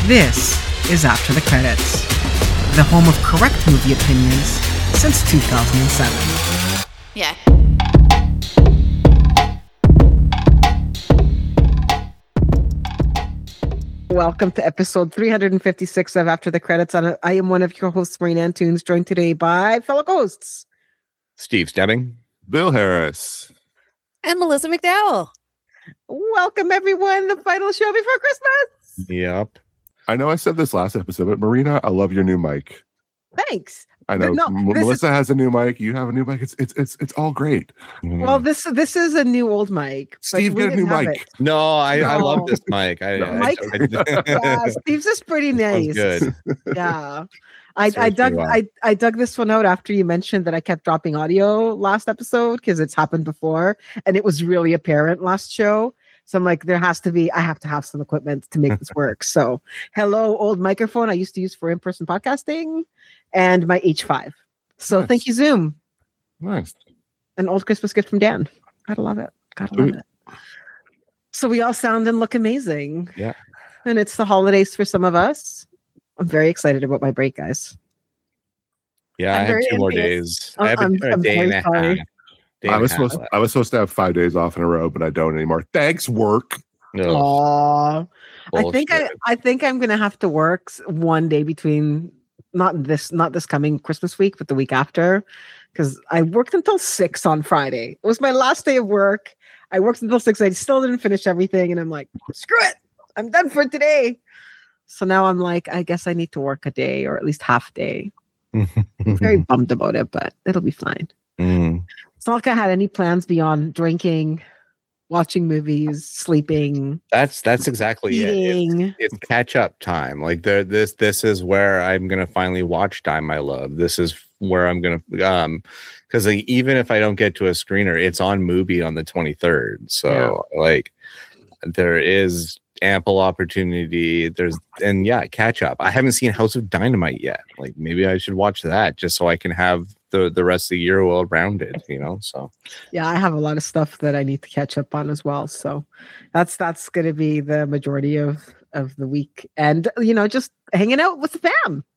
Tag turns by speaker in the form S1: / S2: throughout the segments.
S1: This is After the Credits, the home of correct movie opinions since 2007.
S2: Yeah.
S1: Welcome to episode 356 of After the Credits. I am one of your hosts, Maureen Antunes, joined today by fellow hosts
S3: Steve Stebbing,
S4: Bill Harris,
S2: And Melissa McDowell.
S1: Welcome, everyone. The final show before Christmas.
S3: Yep.
S4: I know I said this last episode, but Marina, I love your new mic.
S1: Thanks.
S4: I know
S1: No,
S4: Melissa has a new mic. You have a new mic. It's all great.
S1: Well, this is a new old mic.
S4: Steve, get a new mic.
S3: No, I
S1: No.
S3: love this mic.
S1: Mike? Yeah, Steve's is pretty nice.
S3: Good.
S1: Yeah. I dug this one out after you mentioned that I kept dropping audio last episode because it's happened before and it was really apparent last show. So I'm like, I have to have some equipment to make this work. So hello, old microphone I used to use for in-person podcasting and my H5. So
S4: Nice.
S1: Thank you, Zoom.
S4: Nice.
S1: An old Christmas gift from Dan. Gotta love it. So we all sound and look amazing.
S3: Yeah.
S1: And it's the holidays for some of us. I'm very excited about my break, guys.
S3: Yeah,
S1: I'm
S3: I have
S1: very
S3: 2 more
S1: envious.
S3: days. I have a
S1: I'm
S3: day and
S1: very
S3: a
S1: sorry.
S3: half.
S4: I was supposed to have 5 days off in a row, but I don't anymore. Thanks, work.
S3: No,
S1: Aw. I think I'm gonna have to work one day between not this coming Christmas week, but the week after, because I worked until 6 on Friday. It was my last day of work. I worked until 6. I still didn't finish everything, and I'm like, screw it, I'm done for today. So now I'm like, I guess I need to work a day or at least half day. I'm very bummed about it, but it'll be fine. It's not like I had any plans beyond drinking, watching movies, sleeping.
S3: That's exactly
S1: eating.
S3: it. It's catch up time. Like this is where I'm gonna finally watch Die My Love. This is where I'm gonna because even if I don't get to a screener, it's on Mubi on the 23rd. So like there is ample opportunity. Catch up. I haven't seen House of Dynamite yet. Like maybe I should watch that just so I can have the rest of the year well rounded, so
S1: Yeah, I have a lot of stuff that I need to catch up on as well. So that's going to be the majority of the week, and just hanging out with the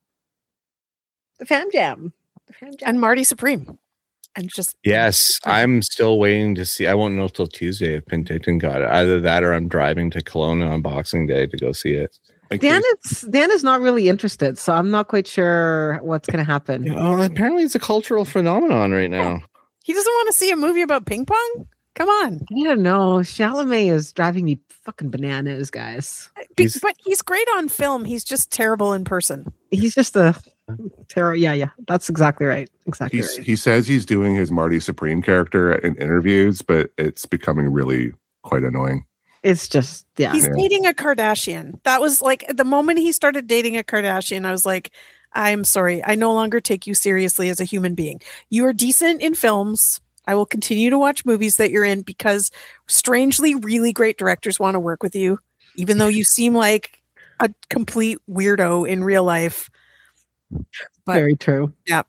S1: fam jam,
S2: And Marty Supreme. And just
S3: yes, I'm still waiting to see. I won't know till Tuesday if Penticton got it. Either that or I'm driving to Kelowna on Boxing Day to go see it.
S1: Dan is not really interested, so I'm not quite sure what's going to happen.
S3: Apparently it's a cultural phenomenon right now.
S2: He doesn't want to see a movie about ping pong? Come on.
S1: I don't know. Chalamet is driving me fucking bananas, guys.
S2: But he's great on film. He's just terrible in person.
S1: He's just a terror. Yeah. That's exactly right. Exactly right.
S4: He says he's doing his Marty Supreme character in interviews, but it's becoming really quite annoying.
S1: It's just,
S2: He's dating a Kardashian. That was like the moment he started dating a Kardashian, I was like, I'm sorry. I no longer take you seriously as a human being. You are decent in films. I will continue to watch movies that you're in because strangely, really great directors want to work with you, even though you seem like a complete weirdo in real life. But,
S1: very true.
S2: Yeah.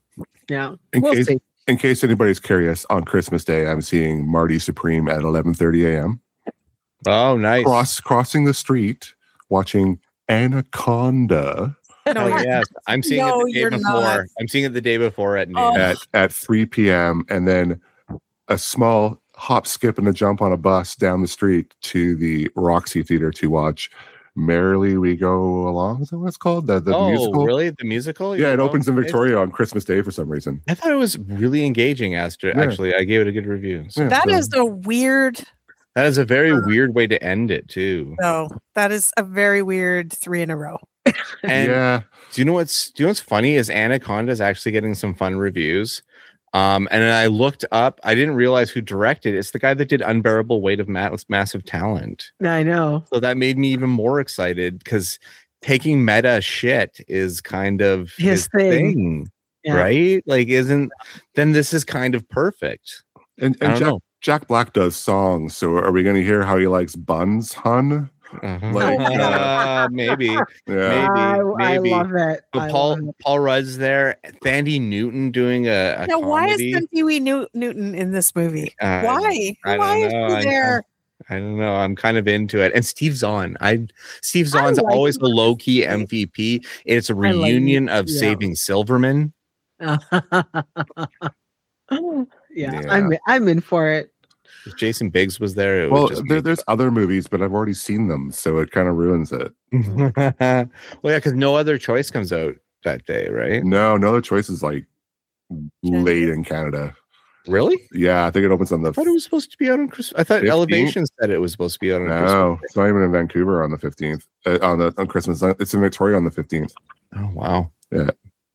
S4: In case anybody's curious, on Christmas Day, I'm seeing Marty Supreme at 11:30 a.m.
S3: Oh, nice.
S4: Crossing the street, watching Anaconda.
S3: Oh, yes. I'm seeing it the day before.
S2: Not.
S3: I'm seeing it the day before at noon.
S4: At 3 p.m. and then a small hop, skip, and a jump on a bus down the street to the Roxy Theater to watch Merrily We Go Along. Is that what it's called? The musical?
S3: Really? The musical?
S4: Yeah, it opens in Victoria on Christmas Day for some reason.
S3: I thought it was really engaging, Actually, I gave it a good review. So.
S2: That is a weird...
S3: That is a very weird way to end it, too.
S2: No, that is a very weird 3 in a row.
S3: And do you know what's funny is Anaconda is actually getting some fun reviews. And then I looked up, I didn't realize who directed it. It's the guy that did Unbearable Weight of Massive Talent.
S1: I know.
S3: So that made me even more excited because taking meta shit is kind of his thing. Right? Like, then this is kind of perfect.
S4: And Jack Black does songs, so are we going to hear how he likes buns, hun?
S3: Maybe.
S4: Yeah.
S1: I love it.
S3: So Paul Rudd's there. Thandie Newton doing a
S2: now,
S3: comedy.
S2: why is Thandie Newton in this movie? Why?
S3: I
S2: Why
S3: don't
S2: is
S3: know.
S2: he there?
S3: I don't know. I'm kind of into it. And Steve Zahn's always the low key MVP. It's a reunion of Saving Silverman.
S1: I'm in for it.
S3: If Jason Biggs was there.
S4: There's other movies, but I've already seen them, so it kind of ruins it.
S3: Well, yeah, because No Other Choice comes out that day, right?
S4: No Other Choice is like late in Canada.
S3: Really?
S4: Yeah, I think it opens on the.
S3: I thought it was supposed to be out on Christmas. I thought 15th? Elevation said it was supposed to be out on Christmas.
S4: No, it's not even in Vancouver on the 15th. On Christmas, it's in Victoria on the 15th.
S3: Oh wow!
S4: Yeah.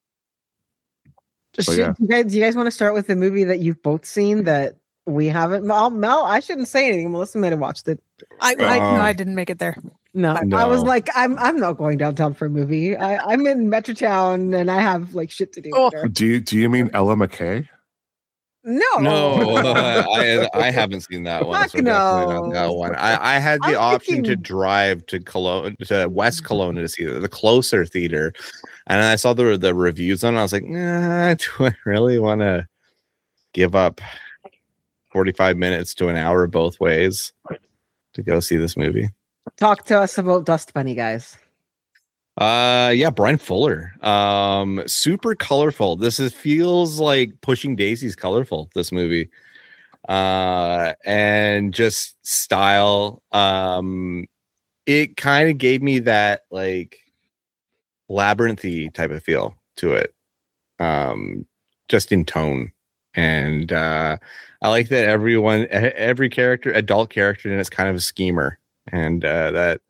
S1: Do you guys want to start with the movie that you've both seen that we haven't? Mel, I shouldn't say anything. Melissa might have watched it.
S2: I didn't make it there.
S1: No, I was like, I'm not going downtown for a movie. I'm in Metrotown and I have like shit to do.
S2: Oh.
S1: Do
S4: you mean Ella McKay?
S1: No,
S3: I haven't seen that one.
S1: Fuck no.
S3: Not that one. I had the option to drive to Cologne, to West Cologne, to see the closer theater, and I saw the reviews on it. I was like, nah, do I really want to give up 45 minutes to an hour both ways to go see this movie?
S1: Talk to us about Dust Bunny, guys.
S3: Brian Fuller. Super colorful. Feels like Pushing Daisy's colorful, this movie. And just style. It kind of gave me that like labyrinthy type of feel to it. Just in tone. And I like that every character, adult character, and it's kind of a schemer. And that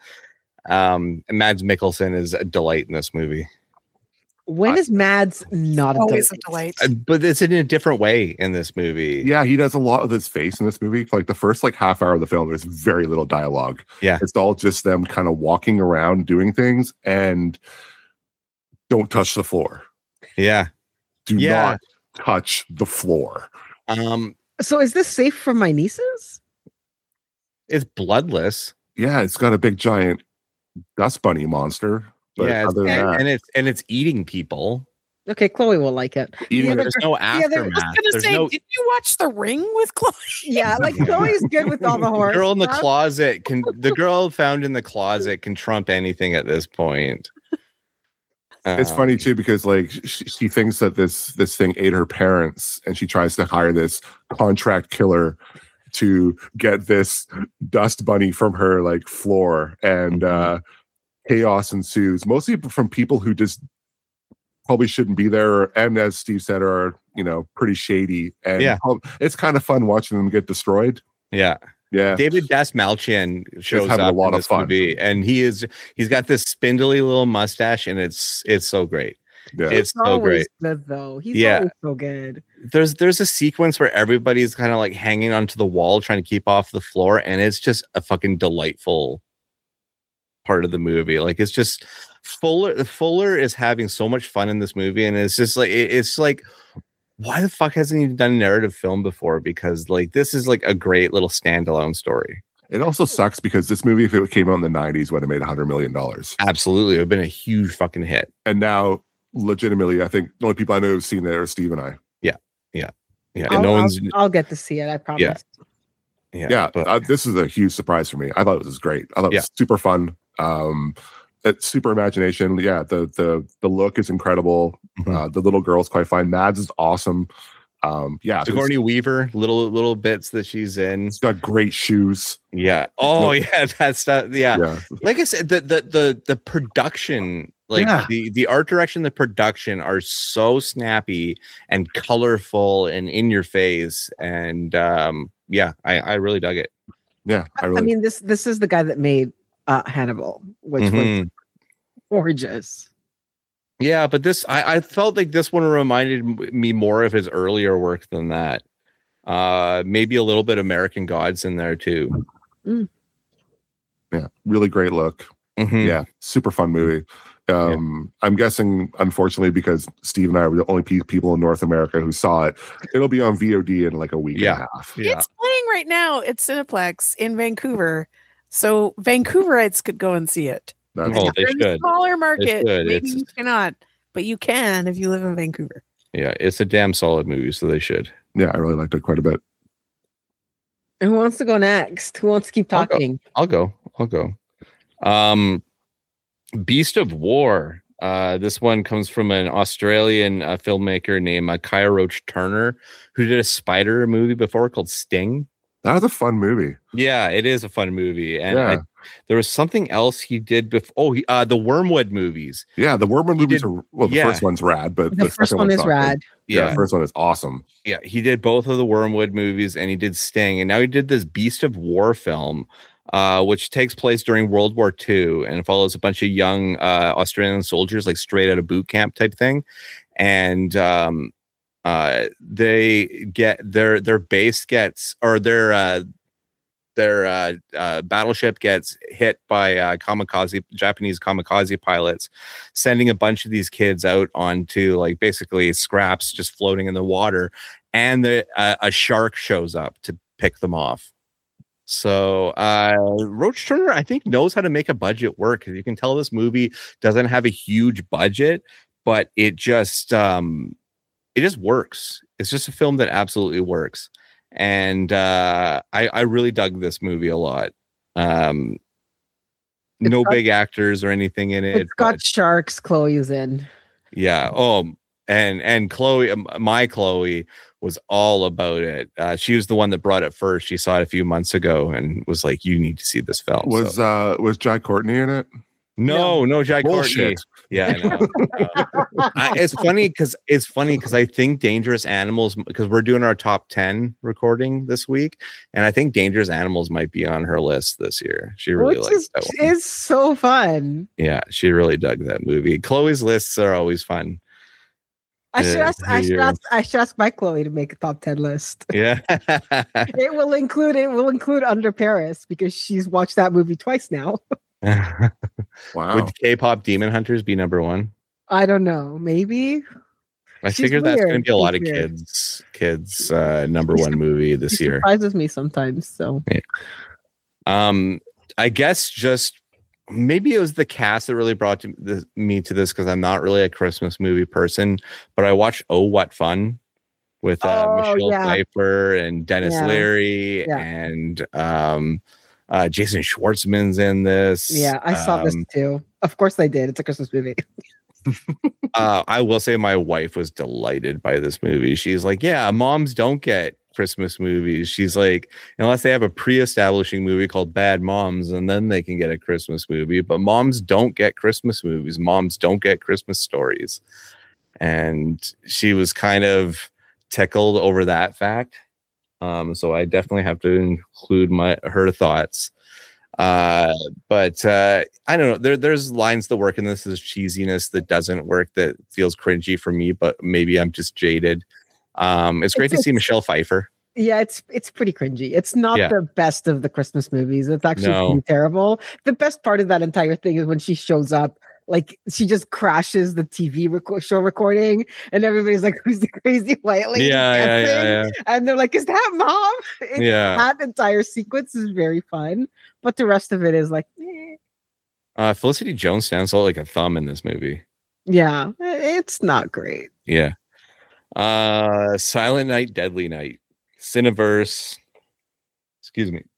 S3: Mads Mikkelsen is a delight in this movie.
S1: When is Mads not
S2: always a delight?
S3: But it's in a different way in this movie.
S4: Yeah, he does a lot of his face in this movie. Like the first half hour of the film, there's very little dialogue.
S3: Yeah,
S4: it's all just them kind of walking around doing things and don't touch the floor.
S3: Yeah,
S4: do not touch the floor.
S1: So is this safe for my nieces?
S3: It's bloodless.
S4: Yeah, it's got a big giant dust bunny monster. But
S3: and it's eating people.
S1: Okay, Chloe will like it.
S3: There's no aftermath.
S2: I was gonna say, did you watch The Ring with Chloe?
S1: Yeah, like Chloe's good with all the horror.
S3: The girl in the closet the girl found in the closet can trump anything at this point.
S4: It's funny too because like she thinks that this thing ate her parents, and she tries to hire this contract killer to get this dust bunny from her like floor, and chaos ensues, mostly from people who just probably shouldn't be there, and as Steve said, are pretty shady. And it's kind of fun watching them get destroyed.
S3: Yeah. David Dastmalchian shows up
S4: a lot
S3: in this
S4: of fun.
S3: movie, and he's got this spindly little mustache, and it's so great.
S4: Yeah.
S3: It's so great.
S1: Good, though. He's always so good.
S3: There's a sequence where everybody's kind of like hanging onto the wall trying to keep off the floor, and it's just a fucking delightful part of the movie. Like it's just Fuller is having so much fun in this movie, and it's just like it's like, why the fuck hasn't he done a narrative film before? Because like this is like a great little standalone story.
S4: It also sucks because this movie, if it came out in the 90s, would have made $100 million.
S3: Absolutely, it would have been a huge fucking hit.
S4: And now, legitimately, I think the only people I know who've seen it are Steve and I.
S3: Yeah.
S1: I'll get to see it. I promise.
S4: This is a huge surprise for me. I thought it was great. I thought it was super fun. It's super imagination. Yeah, the look is incredible.
S3: Mm-hmm.
S4: The little girl's quite fine. Mads is awesome.
S3: Sigourney Weaver, little bits that she's in.
S4: She's got great shoes.
S3: Yeah. Oh yeah, that stuff. Yeah. Like I said, the production, like the art direction, the production are so snappy and colorful and in your face. And I really dug it.
S4: Yeah,
S1: I mean this is the guy that made Hannibal, which was gorgeous.
S3: Yeah, but this I felt like this one reminded me more of his earlier work than that. Maybe a little bit American Gods in there too.
S4: Yeah, really great look. Yeah, super fun movie. I'm guessing, unfortunately, because Steve and I were the only people in North America who saw it, it'll be on VOD in like a week and a half.
S2: Yeah. It's playing right now at Cineplex in Vancouver, so Vancouverites could go and see it.
S3: They should.
S2: A smaller market, maybe you cannot, but you can if you live in Vancouver.
S3: Yeah, it's a damn solid movie, so they should.
S4: Yeah, I really liked it quite a bit.
S1: Who wants to go next? Who wants to keep talking?
S3: I'll go. Beast of War. This one comes from an Australian filmmaker named Kaya Roach Turner, who did a spider movie before called Sting.
S4: That was a fun movie.
S3: Yeah, it is a fun movie. And there was something else he did before. The Wormwood movies.
S4: Yeah, the Wormwood movies are, the first one's rad, but
S1: the first one is rad.
S4: Yeah, the first one is awesome.
S3: Yeah, he did both of the Wormwood movies and he did Sting. And now he did this Beast of War film, which takes place during World War II and follows a bunch of young Australian soldiers, like straight out of boot camp type thing. And they get their base gets, or their battleship gets hit by Japanese kamikaze pilots, sending a bunch of these kids out onto like basically scraps just floating in the water, and a shark shows up to pick them off. So Roach Turner, I think, knows how to make a budget work. You can tell this movie doesn't have a huge budget, but it just works. It's just a film that absolutely works. And I really dug this movie a lot. No big actors or anything in it.
S1: It's got sharks. Chloe's in.
S3: Yeah. Oh, and Chloe, my Chloe, was all about it. She was the one that brought it first. She saw it a few months ago and was like, "You need to see this film."
S4: Was Jai Courtney in it?
S3: No, Jai Courtney. Yeah, I know. It's funny because I think Dangerous Animals, because we're doing our top 10 recording this week, and I think Dangerous Animals might be on her list this year. She really likes that one.
S1: It's so fun.
S3: Yeah, she really dug that movie. Chloe's lists are always fun.
S1: I should ask my Chloe to make a top 10 list.
S3: Yeah.
S1: It will include Under Paris because she's watched that movie twice now.
S3: Wow. Would K-pop Demon Hunters be number one?
S1: I don't know. Maybe.
S3: I figured that's going to be a lot of kids number one movie this year.
S1: Surprises me sometimes. So,
S3: yeah. I guess just maybe it was the cast that really brought me to this, because I'm not really a Christmas movie person. But I watched Oh What Fun with Michelle Pfeiffer and Dennis Leary and Jason Schwartzman's in this.
S1: Yeah, I saw this too. Of course I did. It's a Christmas movie.
S3: I will say my wife was delighted by this movie. She's like, yeah, moms don't get Christmas movies. She's like, unless they have a pre-establishing movie called Bad Moms, and then they can get a Christmas movie. But moms don't get Christmas movies. Moms don't get Christmas stories. And she was kind of tickled over that fact. So I definitely have to include her thoughts. But I don't know. There's lines that work in this. There's cheesiness that doesn't work, that feels cringy for me, but maybe I'm just jaded. It's great to see Michelle Pfeiffer.
S1: Yeah, it's pretty cringy. It's not the best of the Christmas movies. It's actually pretty terrible. The best part of that entire thing is when she shows up, like she just crashes the TV show recording, and everybody's like, "Who's the crazy white lady?"
S3: Yeah.
S1: And they're like, "Is that mom?" That entire sequence is very fun, but the rest of it is like,
S3: Felicity Jones stands out like a thumb in this movie.
S1: Yeah, it's not great.
S3: Yeah. Silent Night, Deadly Night, Cineverse. Excuse me.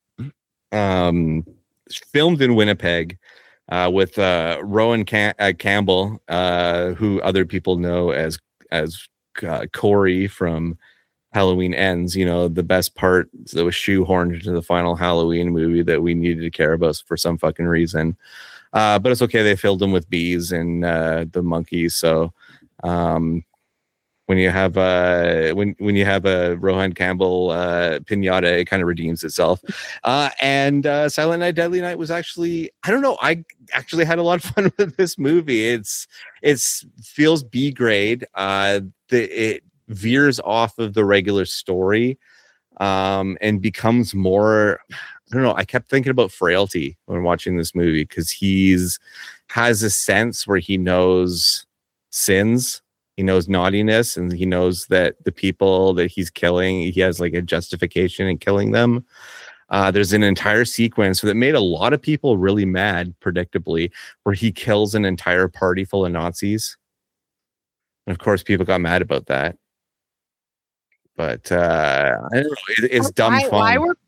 S3: Filmed in Winnipeg. With Rowan Campbell, who other people know as Corey from Halloween Ends. You know, the best part that was shoehorned into the final Halloween movie that we needed to care about for some fucking reason. But it's okay. They filled him with bees and the monkeys. So when you have when you have a Rowan Campbell pinata, it kind of redeems itself. And Silent Night, Deadly Night was actually, I don't know, I actually had a lot of fun with this movie. It's feels B grade. It veers off of the regular story and becomes more, I don't know, I kept thinking about Frailty when watching this movie, because has a sense where he knows sins. He knows naughtiness, and he knows that the people that he's killing, he has like a justification in killing them. There's an entire sequence that made a lot of people really mad, predictably, where he kills an entire party full of Nazis. And of course, people got mad about that. But I don't know, it's dumb fun.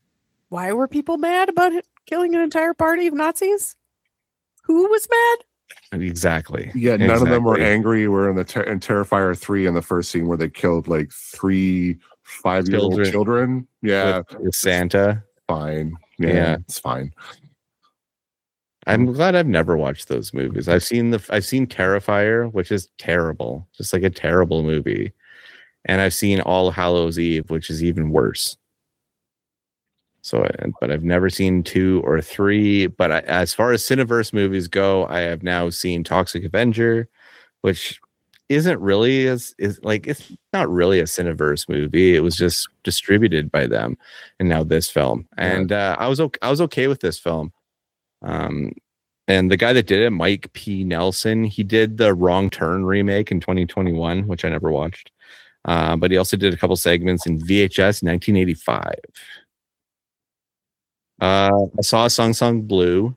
S2: Why were people mad about it killing an entire party of Nazis? Who was mad?
S3: Exactly.
S4: Yeah, none of them were angry. We're in the in Terrifier 3 in the first scene where they killed like 3 5-year-old children. Yeah,
S3: with Santa.
S4: Fine. Yeah, it's fine.
S3: I'm glad I've never watched those movies. I've seen Terrifier, which is terrible, just like a terrible movie, and I've seen All Hallows Eve, which is even worse. So, but I've never seen 2 or 3. But as far as Cineverse movies go, I have now seen Toxic Avenger, which isn't really it's not really a Cineverse movie. It was just distributed by them, and now this film. And I was okay with this film. And the guy that did it, Mike P. Nelson, he did the Wrong Turn remake in 2021, which I never watched. But he also did a couple segments in VHS 1985. I saw Song Blue.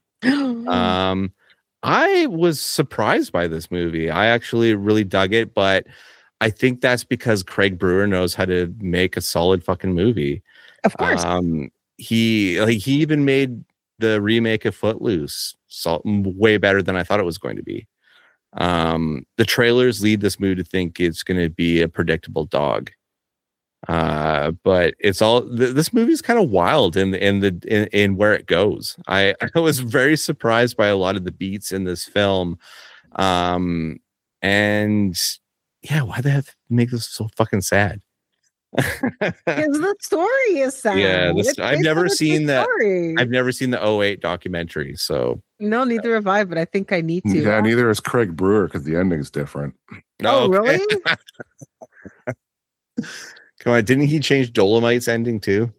S3: I was surprised by this movie. I actually really dug it, but I think that's because Craig Brewer knows how to make a solid fucking movie.
S1: Of course.
S3: He even made the remake of Footloose way better than I thought it was going to be. The trailers lead this movie to think it's going to be a predictable dog. But it's all this movie is kind of wild in where it goes. I was very surprised by a lot of the beats in this film. And yeah, why the heck make this so fucking sad?
S1: Because the story is sad.
S3: Yeah, I've never seen that. I've never seen the 2008 documentary. So
S1: no, neither have I, but I think I need to.
S4: Yeah, neither is Craig Brewer because the ending's different.
S1: Oh, really?
S3: Come on, didn't he change Dolomite's ending too?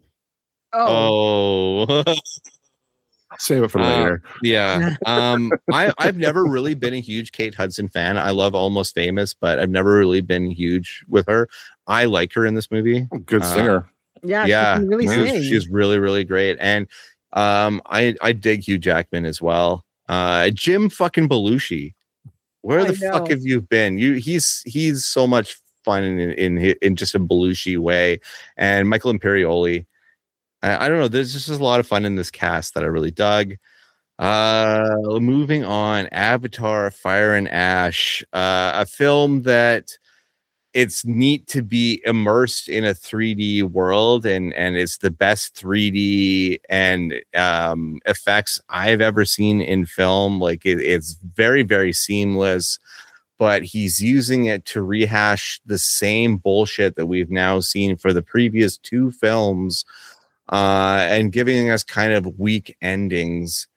S3: Oh.
S4: Save it for later.
S3: Yeah. I've never really been a huge Kate Hudson fan. I love Almost Famous, but I've never really been huge with her. I like her in this movie.
S4: Good singer.
S1: Yeah.
S3: She's really, really great. And I dig Hugh Jackman as well. Jim fucking Belushi. Where the fuck have you been? He's so much fun in just a Belushi way. And Michael Imperioli. I don't know. There's just a lot of fun in this cast that I really dug. Moving on, Avatar: Fire and Ash, a film that it's neat to be immersed in a 3D world, and it's the best 3D and effects I've ever seen in film. Like it's very, very seamless. But he's using it to rehash the same bullshit that we've now seen for the previous 2 films. And giving us kind of weak endings.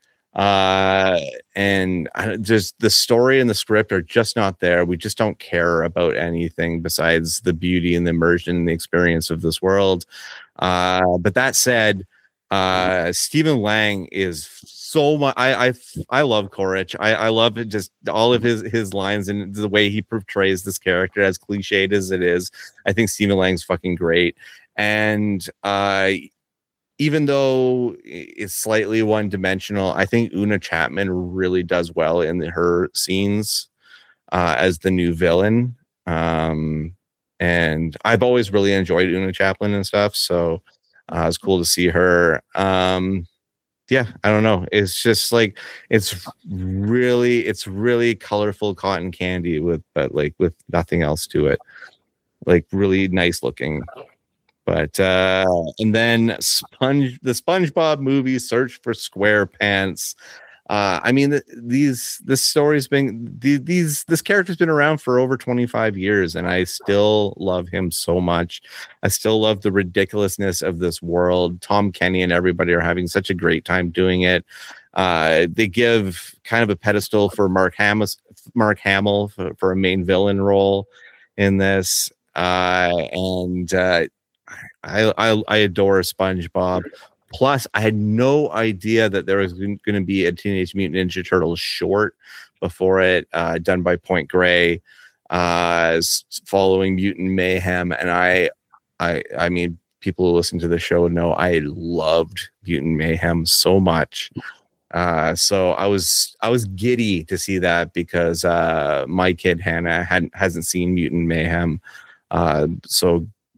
S3: And just the story and the script are just not there. We just don't care about anything besides the beauty and the immersion and the experience of this world. But that said, Stephen Lang is so much. I love Quaritch. I love it, just all of his lines and the way he portrays this character, as cliched as it is. I think Stephen Lang's fucking great. And even though it's slightly one-dimensional, I think Una Chapman really does well in her scenes as the new villain. And I've always really enjoyed Una Chapman and stuff, so it's cool to see her. Yeah, I don't know. It's just like it's really colorful cotton candy with nothing else to it. Like really nice looking. But and then the SpongeBob movie, Search for SquarePants. I mean, this character's been around for over 25 years, and I still love him so much. I still love the ridiculousness of this world. Tom Kenny and everybody are having such a great time doing it. They give kind of a pedestal for Mark Hamill for a main villain role in this, and I adore SpongeBob. Plus, I had no idea that there was going to be a Teenage Mutant Ninja Turtles short before it, done by Point Grey, following Mutant Mayhem. And I mean, people who listen to the show know I loved Mutant Mayhem so much. So I was giddy to see that because my kid Hannah hasn't seen Mutant Mayhem. So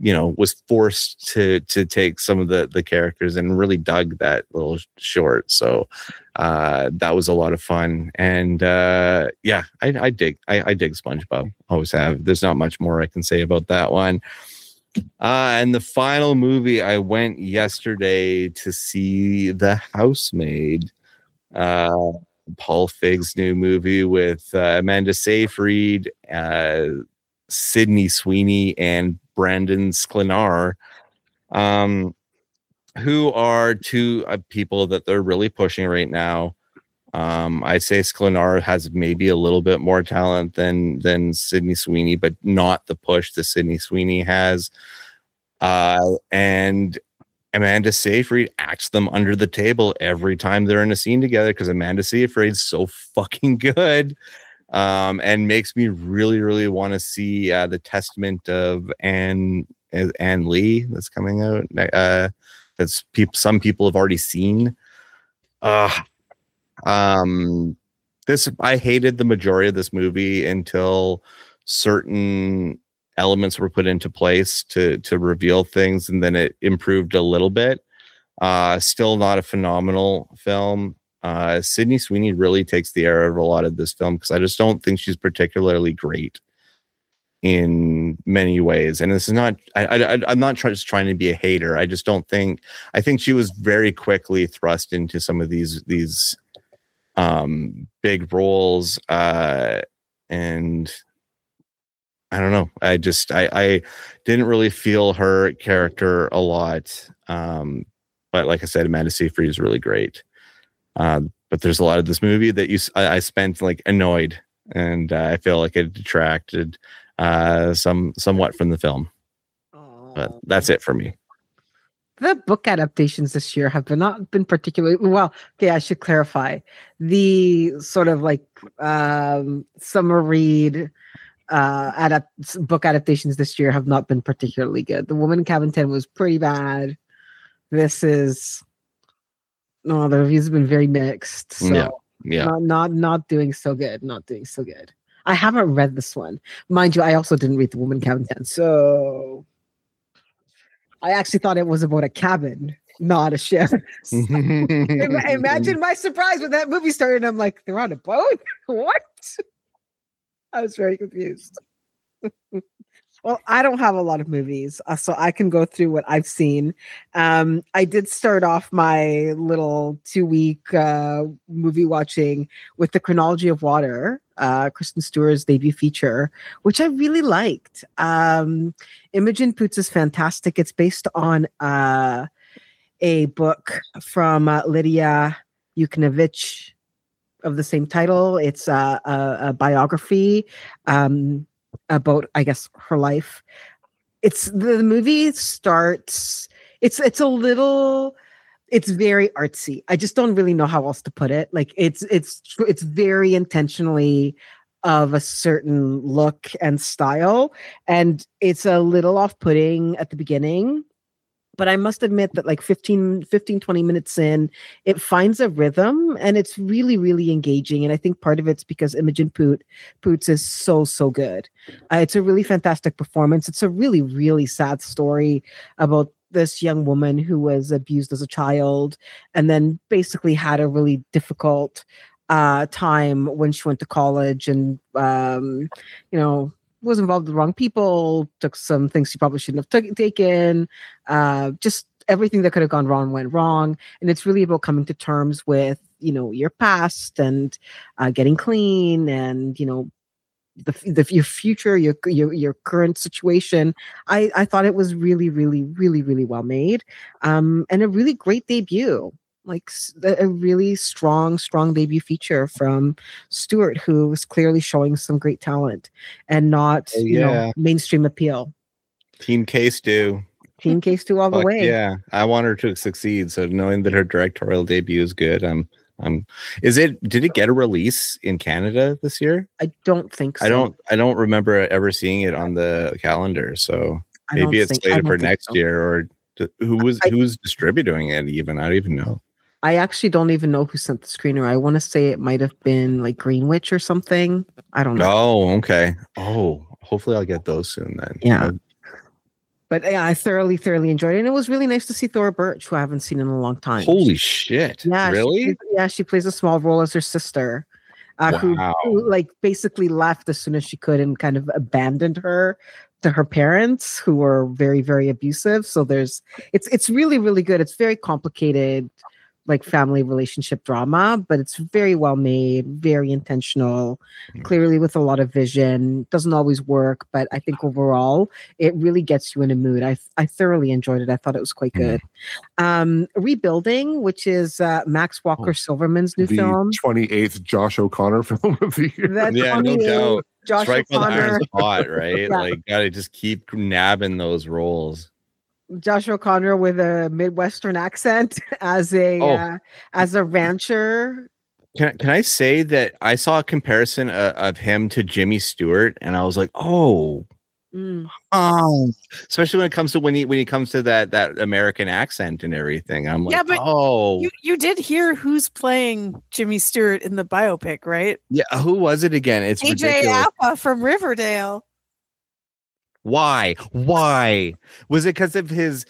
S3: was forced to take some of the characters and really dug that little short. So that was a lot of fun. And I dig SpongeBob. Always have. There's not much more I can say about that one. And the final movie, I went yesterday to see The Housemaid, Paul Feig's new movie with Amanda Seyfried, Sydney Sweeney, and Brandon Sklenar, who are two people that they're really pushing right now. I'd say Sklenar has maybe a little bit more talent than Sydney Sweeney, but not the push that Sydney Sweeney has. And Amanda Seyfried acts them under the table every time they're in a scene together because Amanda Seyfried's so fucking good. And makes me really, really want to see The Testament of Anne Lee that's coming out. That's some people have already seen. I hated the majority of this movie until certain elements were put into place to reveal things, and then it improved a little bit. Still not a phenomenal film. Sydney Sweeney really takes the air of a lot of this film because I just don't think she's particularly great in many ways. And this is not, I'm not just trying to be a hater. I just don't think, I think she was very quickly thrust into some of these big roles. And I don't know. I didn't really feel her character a lot. But like I said, Amanda Seyfried is really great. But there's a lot of this movie that I spent like annoyed, and I feel like it detracted somewhat from the film. But that's it for me.
S1: The book adaptations this year have not been particularly well. Okay, I should clarify. The sort of like summer read book adaptations this year have not been particularly good. The Woman in Cabin 10 was pretty bad. The reviews have been very mixed. So
S3: yeah.
S1: Not doing so good. Not doing so good. I haven't read this one. Mind you, I also didn't read The Woman in Cabin 10. So I actually thought it was about a cabin, not a ship. Imagine my surprise when that movie started. And I'm like, they're on a boat? What? I was very confused. Well, I don't have a lot of movies, so I can go through what I've seen. I did start off my little 2-week movie watching with The Chronology of Water, Kristen Stewart's debut feature, which I really liked. Imogen Poots is fantastic. It's based on a book from Lydia Yuknavitch of the same title. It's a biography about, I guess, her life. The movie starts. It's very artsy. I just don't really know how else to put it. Like it's very intentionally of a certain look and style, and it's a little off-putting at the beginning. But I must admit that like 15, 20 minutes in, it finds a rhythm and it's really, really engaging. And I think part of it's because Imogen Poots is so good. It's a really fantastic performance. It's a really, really sad story about this young woman who was abused as a child and then basically had a really difficult time when she went to college and, was involved with the wrong people, took some things she probably shouldn't have taken. Just everything that could have gone wrong went wrong. And it's really about coming to terms with, your past and getting clean and, your future, your current situation. I thought it was really, really, really, really well made. And a really great debut. Like a really strong debut feature from Stewart, who was clearly showing some great talent and not, mainstream appeal.
S3: Team K-Stew.
S1: Team K-Stew all the way.
S3: Yeah, I want her to succeed. So knowing that her directorial debut is good, did it get a release in Canada this year?
S1: I don't think so.
S3: I don't remember ever seeing it on the calendar. So maybe it's slated for next year, or who's distributing it even? I don't even know.
S1: I actually don't even know who sent the screener. I want to say it might have been like Greenwich or something. I don't know.
S3: Oh, okay. Oh, hopefully I'll get those soon then.
S1: Yeah. But yeah, I thoroughly enjoyed it. And it was really nice to see Thora Birch, who I haven't seen in a long time.
S3: Holy shit.
S1: Yeah,
S3: really?
S1: She plays a small role as her sister,
S3: Wow.
S1: who like basically left as soon as she could and kind of abandoned her to her parents, who were very, very abusive. So it's really, really good. It's very complicated, like family relationship drama, but it's very well made, very intentional, clearly with a lot of vision. Doesn't always work, but I think overall it really gets you in a mood. I thoroughly enjoyed it. I thought it was quite good. Rebuilding, which is Max Walker Silverman's new film.
S4: 28th Josh O'Connor film of the year.
S3: Yeah, no doubt.
S1: Josh
S3: Strike while the
S1: O'Connor.
S3: iron's hot, right?
S1: Yeah.
S3: Like, gotta just keep nabbing those roles.
S1: Josh O'Connor with a Midwestern accent as a rancher.
S3: Can I say that I saw a comparison of him to Jimmy Stewart, and I was like, oh, especially when it comes to when he comes to that American accent and everything. I'm like,
S2: you did hear who's playing Jimmy Stewart in the biopic, right?
S3: Yeah, who was it again? It's
S2: AJ
S3: ridiculous.
S2: Appa from Riverdale.
S3: Why was it? Because of his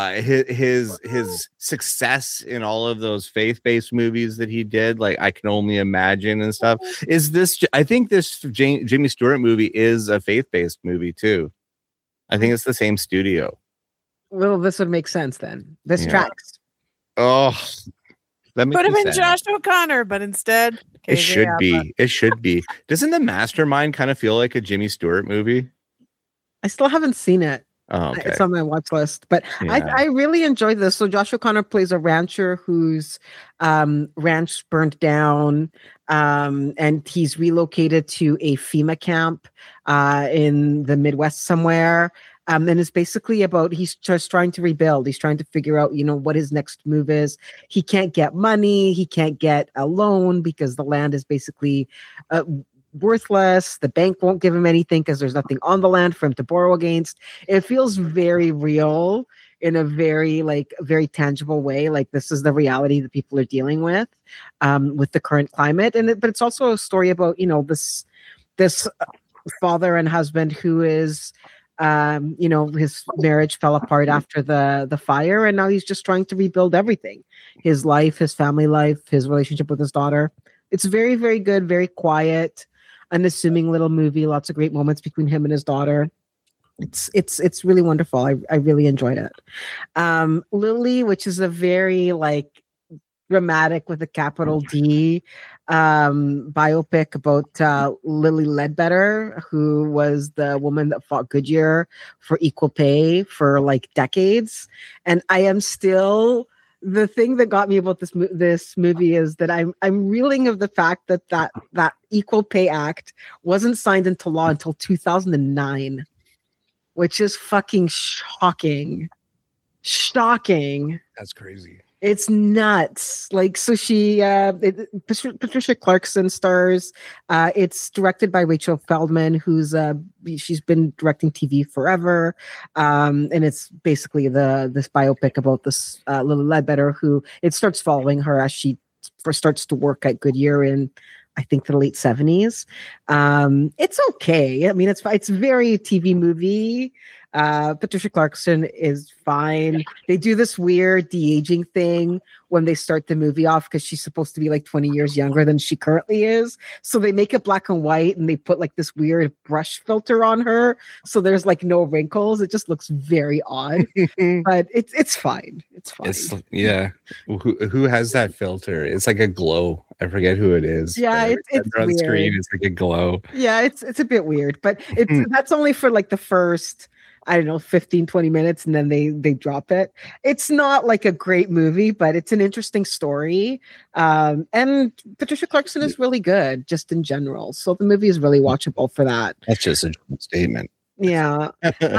S3: success in all of those faith-based movies that he did, like I Can Only Imagine and stuff? Is this? I think this Jimmy Stewart movie is a faith-based movie too. I think it's the same studio.
S1: Well, this would make sense then. This tracks.
S3: Oh, let me
S2: put him in Josh O'Connor, but instead
S3: it should be. It should be. Doesn't The Mastermind kind of feel like a Jimmy Stewart movie?
S1: I still haven't seen it.
S3: Oh, okay.
S1: It's on my watch list, but
S3: Yeah.
S1: I really enjoyed this. So Josh O'Connor plays a rancher whose ranch burned down, and he's relocated to a FEMA camp in the Midwest somewhere. And it's basically about he's just trying to rebuild. He's trying to figure out, what his next move is. He can't get money. He can't get a loan because the land is basically worthless. The bank won't give him anything because there's nothing on the land for him to borrow against. It feels very real in a very tangible way. Like this is the reality that people are dealing with the current climate. But it's also a story about, this father and husband who is, his marriage fell apart after the fire. And now he's just trying to rebuild everything, his life, his family life, his relationship with his daughter. It's very, very good, very quiet, unassuming little movie. Lots of great moments between him and his daughter. It's really wonderful. I really enjoyed it. Lily, which is a very dramatic with a capital D biopic about Lily Ledbetter, who was the woman that fought Goodyear for equal pay for decades. And I am still. The thing that got me about this movie is that I'm reeling of the fact that Equal Pay Act wasn't signed into law until 2009, which is fucking shocking. Shocking.
S3: That's crazy.
S1: It's nuts. So she, Patricia Clarkson stars. It's directed by Rachel Feldman, she's been directing TV forever. And it's basically this biopic about this Lily Ledbetter, who it starts following her as she first starts to work at Goodyear in, I think, the late 70s. It's okay. I mean, it's very TV movie. Patricia Clarkson is fine. They do this weird de-aging thing when they start the movie off because she's supposed to be 20 years younger than she currently is. So they make it black and white and they put this weird brush filter on her. So there's no wrinkles. It just looks very odd, but it's fine. It's fine.
S3: Yeah. Who has that filter? It's like a glow. I forget who it is.
S1: Yeah. It's
S3: on
S1: weird.
S3: screen. It's like a glow.
S1: Yeah. It's a bit weird, but that's only for the first, I don't know, 15, 20 minutes, and then they drop it. It's not a great movie, but it's an interesting story. And Patricia Clarkson is really good just in general. So the movie is really watchable for that.
S3: That's just a statement.
S1: Yeah.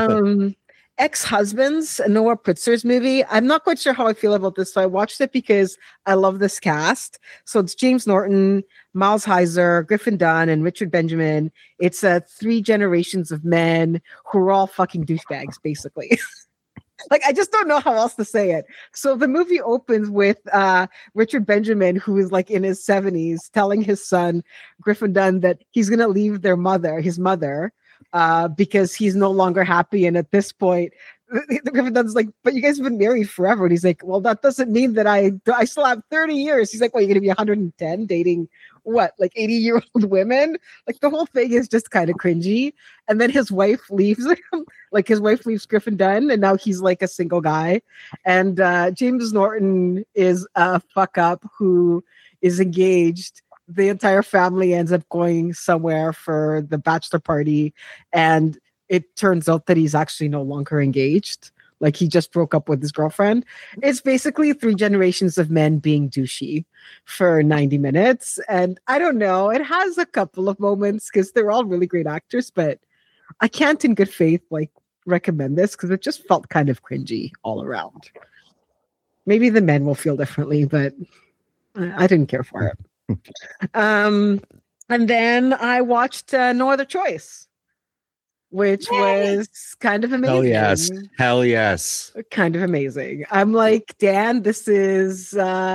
S1: Ex-Husbands, Noah Pritzker's movie. I'm not quite sure how I feel about this. So I watched it because I love this cast. So it's James Norton, Miles Heiser, Griffin Dunn, and Richard Benjamin. It's 3 generations of men who are all fucking douchebags, basically. I just don't know how else to say it. So the movie opens with Richard Benjamin, who is in his 70s, telling his son, Griffin Dunn, that he's going to leave his mother, because he's no longer happy. And at this point, Griffin Dunn's like, but you guys have been married forever. And he's like, well, that doesn't mean that I still have 30 years. He's like, well, you're going to be 110 dating what, like 80-year-old women? Like the whole thing is just kind of cringy. And then his wife leaves him. Like his wife leaves Griffin Dunn, and now he's like a single guy. And James Norton is a fuck up who is engaged. The entire family ends up going somewhere for the bachelor party, and it turns out that he's actually no longer engaged. Like he just broke up with his girlfriend. It's basically 3 generations of men being douchey for 90 minutes. And I don't know, it has a couple of moments because they're all really great actors, but I can't in good faith like recommend this because it just felt kind of cringy all around. Maybe the men will feel differently, but I didn't care for it. And then I watched No Other Choice, which was kind of amazing.
S3: Hell yes.
S1: Kind of amazing. I'm like, Dan, this is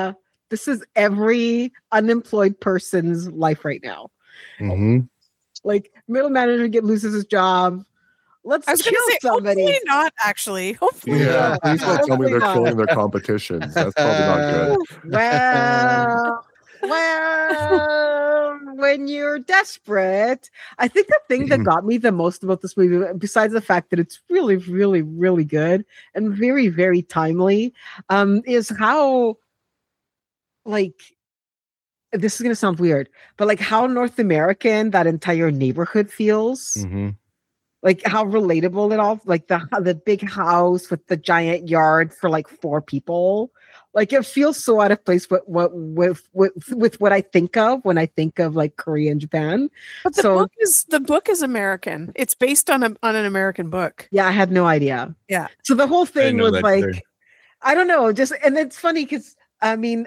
S1: every unemployed person's life right now.
S3: Mm-hmm.
S1: Like middle manager loses his job. Let's kill somebody.
S2: Hopefully not, actually. Hopefully
S4: Yeah,
S2: not.
S4: please don't tell me they're killing their competitions. That's probably not good.
S1: Well, when you're desperate, I think the thing that got me the most about this movie, besides the fact that it's really, really, really good and very, very timely, is how, like, this is going to sound weird, but like how North American that entire neighborhood feels.
S3: Mm-hmm.
S1: Like how relatable it all, like the big house with the giant yard for like 4 people. Like it feels so out of place with what I think of when I think of like Korea and Japan.
S2: But the book is American. It's based on an American book.
S1: Yeah, I had no idea.
S2: Yeah.
S1: So the whole thing was like,
S3: either.
S1: I don't know, just, and it's funny because I mean,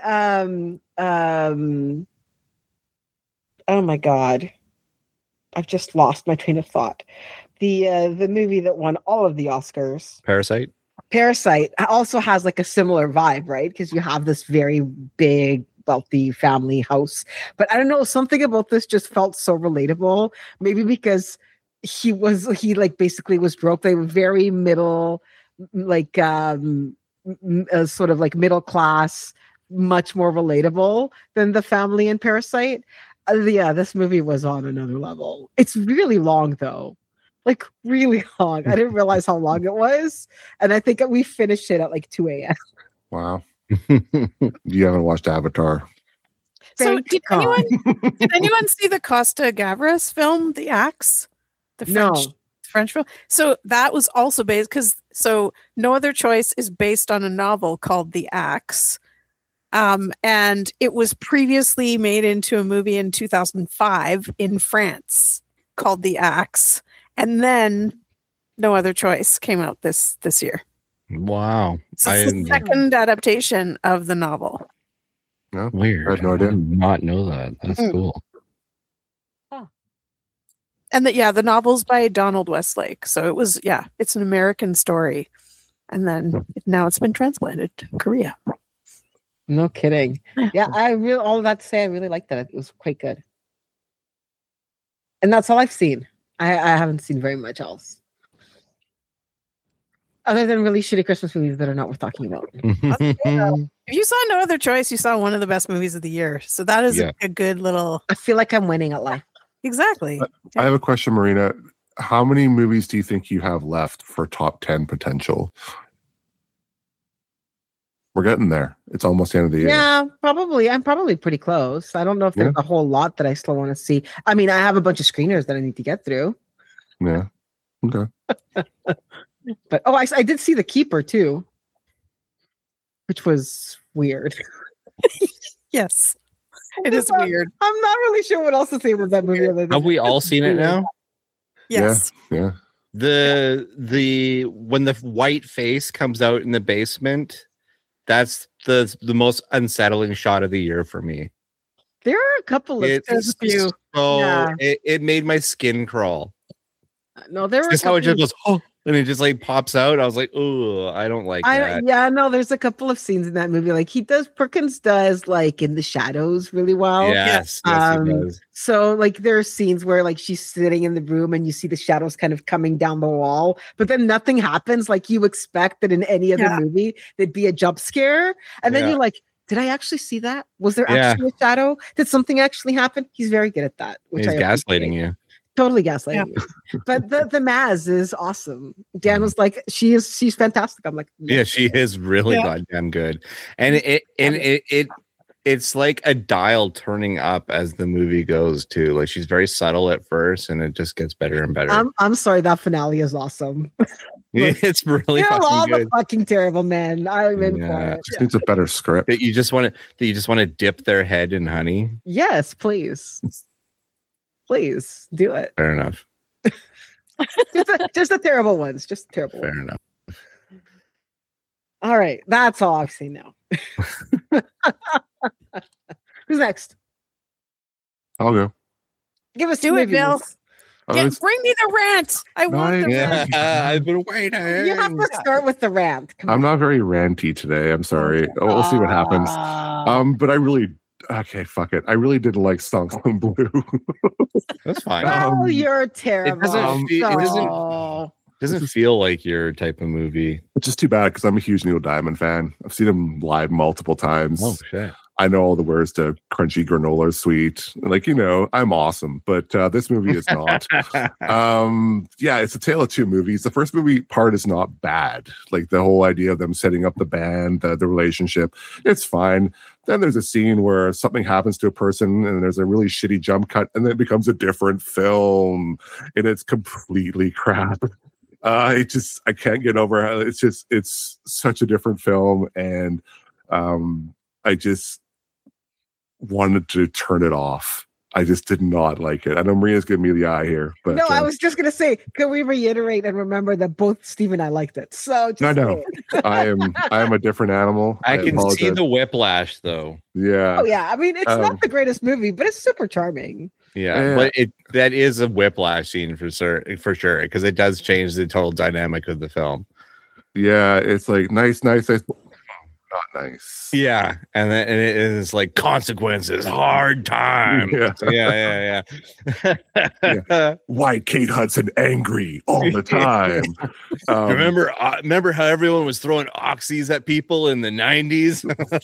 S1: oh my God, I've just lost my train of thought. The movie that won all of the Oscars, Parasite also has like a similar vibe, right? Because you have this very big, wealthy family house. But I don't know, something about this just felt so relatable. Maybe because he like basically was broke. They were very middle, like sort of like middle class, much more relatable than the family in Parasite. Yeah, this movie was on another level. It's really long though. Like really long. I didn't realize how long it was. And I think we finished it at like 2 a.m.
S4: Wow. You haven't watched Avatar.
S2: So did anyone see the Costa Gavras film, The Axe? The French film? So that was also based so No Other Choice is based on a novel called The Axe. And it was previously made into a movie in 2005 in France called The Axe. And then No Other Choice came out this year.
S3: Wow.
S2: So it's the second adaptation of the novel.
S4: No,
S3: weird.
S4: I had no idea.
S3: I did not know that. That's cool.
S2: Oh. And the novel's by Donald Westlake. So it's an American story. And then now it's been transplanted to Korea.
S1: No kidding. Yeah, all of that to say, I really liked that. It was quite good. And that's all I've seen. I haven't seen very much else. Other than really shitty Christmas movies that are not worth talking about.
S2: If you saw No Other Choice, you saw one of the best movies of the year. So that is a good little...
S1: I feel like I'm winning at life.
S2: Exactly.
S4: I have a question, Marina. How many movies do you think you have left for top 10 potential? We're getting there. It's almost the end of the year.
S1: Yeah, probably. I'm probably pretty close. I don't know if there's a whole lot that I still want to see. I mean, I have a bunch of screeners that I need to get through.
S4: Yeah. Okay.
S1: But I did see The Keeper too, which was weird.
S2: Yes, it is weird.
S1: I'm not really sure what else to say about that movie.
S3: Have we all seen it now?
S2: Yes.
S4: Yeah.
S3: The when the white face comes out in the basement, that's the most unsettling shot of the year for me.
S1: There are a couple of
S3: it made my skin crawl.
S1: No, there was
S3: how it just goes. Oh, and it just like pops out. I was like, oh, I don't like that.
S1: Yeah, no, there's a couple of scenes in that movie. Like Perkins does like in the shadows really well.
S3: Yes, he does.
S1: So like there are scenes where like she's sitting in the room and you see the shadows kind of coming down the wall, but then nothing happens like you expect that in any other movie there'd be a jump scare. And then you're like, did I actually see that? Was there actually a shadow? Did something actually happen? He's very good at that.
S3: He's gaslighting you.
S1: Totally gaslighting you. But the Maz is awesome. Dan was like, she's fantastic. I'm like,
S3: yeah, she is really goddamn good. And it's like a dial turning up as the movie goes too. Like she's very subtle at first and it just gets better and better.
S1: I'm sorry, that finale is awesome.
S3: It's really
S1: all
S3: good.
S1: The fucking terrible men. I'm in for it.
S4: Just needs a better script.
S3: That you just want to dip their head in honey.
S1: Yes, please. Please do it.
S3: Fair enough.
S1: just the terrible ones. Just terrible.
S3: Fair enough.
S1: All right, that's all I've seen now. Who's next?
S4: I'll go.
S1: Give us
S2: do it, Bill. Bring me the rant. I want the
S3: rant. I've been waiting.
S1: You have to start with the rant.
S4: I'm not very ranty today. I'm sorry. We'll see what happens. But I really, fuck it. I really didn't like Song Song Blue.
S3: That's fine.
S1: Oh, you're terrible.
S3: It doesn't feel like your type of movie.
S4: It's just too bad because I'm a huge Neil Diamond fan. I've seen him live multiple times.
S3: Oh shit.
S4: I know all the words to Crunchy Granola Sweet. Like, I'm awesome, but this movie is not. It's a tale of two movies. The first movie part is not bad. Like the whole idea of them setting up the band, the relationship, it's fine. Then there's a scene where something happens to a person and there's a really shitty jump cut and then it becomes a different film and it's completely crap. I can't get over how it's such a different film. And I just wanted to turn it off. I just did not like it. I know Maria's giving me the eye here, but
S1: no, I was just gonna say, can we reiterate and remember that both Steve and I liked it? So
S4: no, I am a different animal.
S3: I can see the whiplash though.
S4: Yeah.
S1: Oh yeah. I mean, it's not the greatest movie, but it's super charming.
S3: Yeah, but that is a whiplash scene for sure, because it does change the total dynamic of the film.
S4: Yeah, it's like nice. Not nice.
S3: Yeah, and then it is like consequences, hard time. Yeah.
S4: Why Kate Hudson angry all the time?
S3: Remember how everyone was throwing oxys at people in the 90s?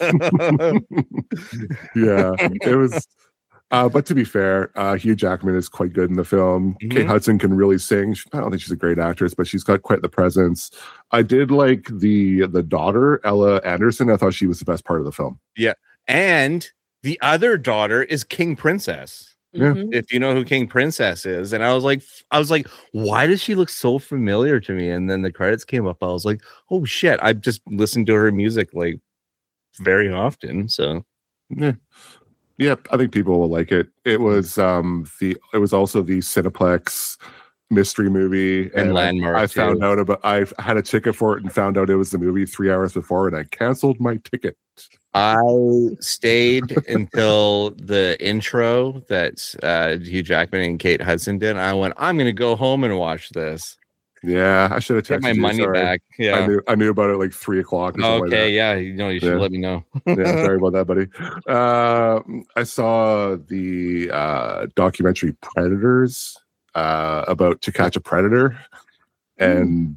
S4: Yeah, it was. But to be fair, Hugh Jackman is quite good in the film. Mm-hmm. Kate Hudson can really sing. I don't think she's a great actress, but she's got quite the presence. I did like the daughter, Ella Anderson. I thought she was the best part of the film.
S3: Yeah. And the other daughter is King Princess.
S4: Yeah.
S3: If you know who King Princess is. And I was like, why does she look so familiar to me? And then the credits came up. I was like, oh shit. I've just listened to her music like very often. So
S4: yeah. Yep, I think people will like it. It was also the Cineplex mystery movie
S3: and Landmark.
S4: I found out about. I had a ticket for it and found out it was the movie 3 hours before, and I canceled my ticket.
S3: I stayed until the intro that Hugh Jackman and Kate Hudson did. I went, I'm going to go home and watch this.
S4: Yeah, I should have texted
S3: my money back. Yeah,
S4: I knew about it like 3 o'clock.
S3: Okay, yeah, you should let me know.
S4: Yeah, sorry about that, buddy. I saw the documentary Predators about To Catch a Predator, and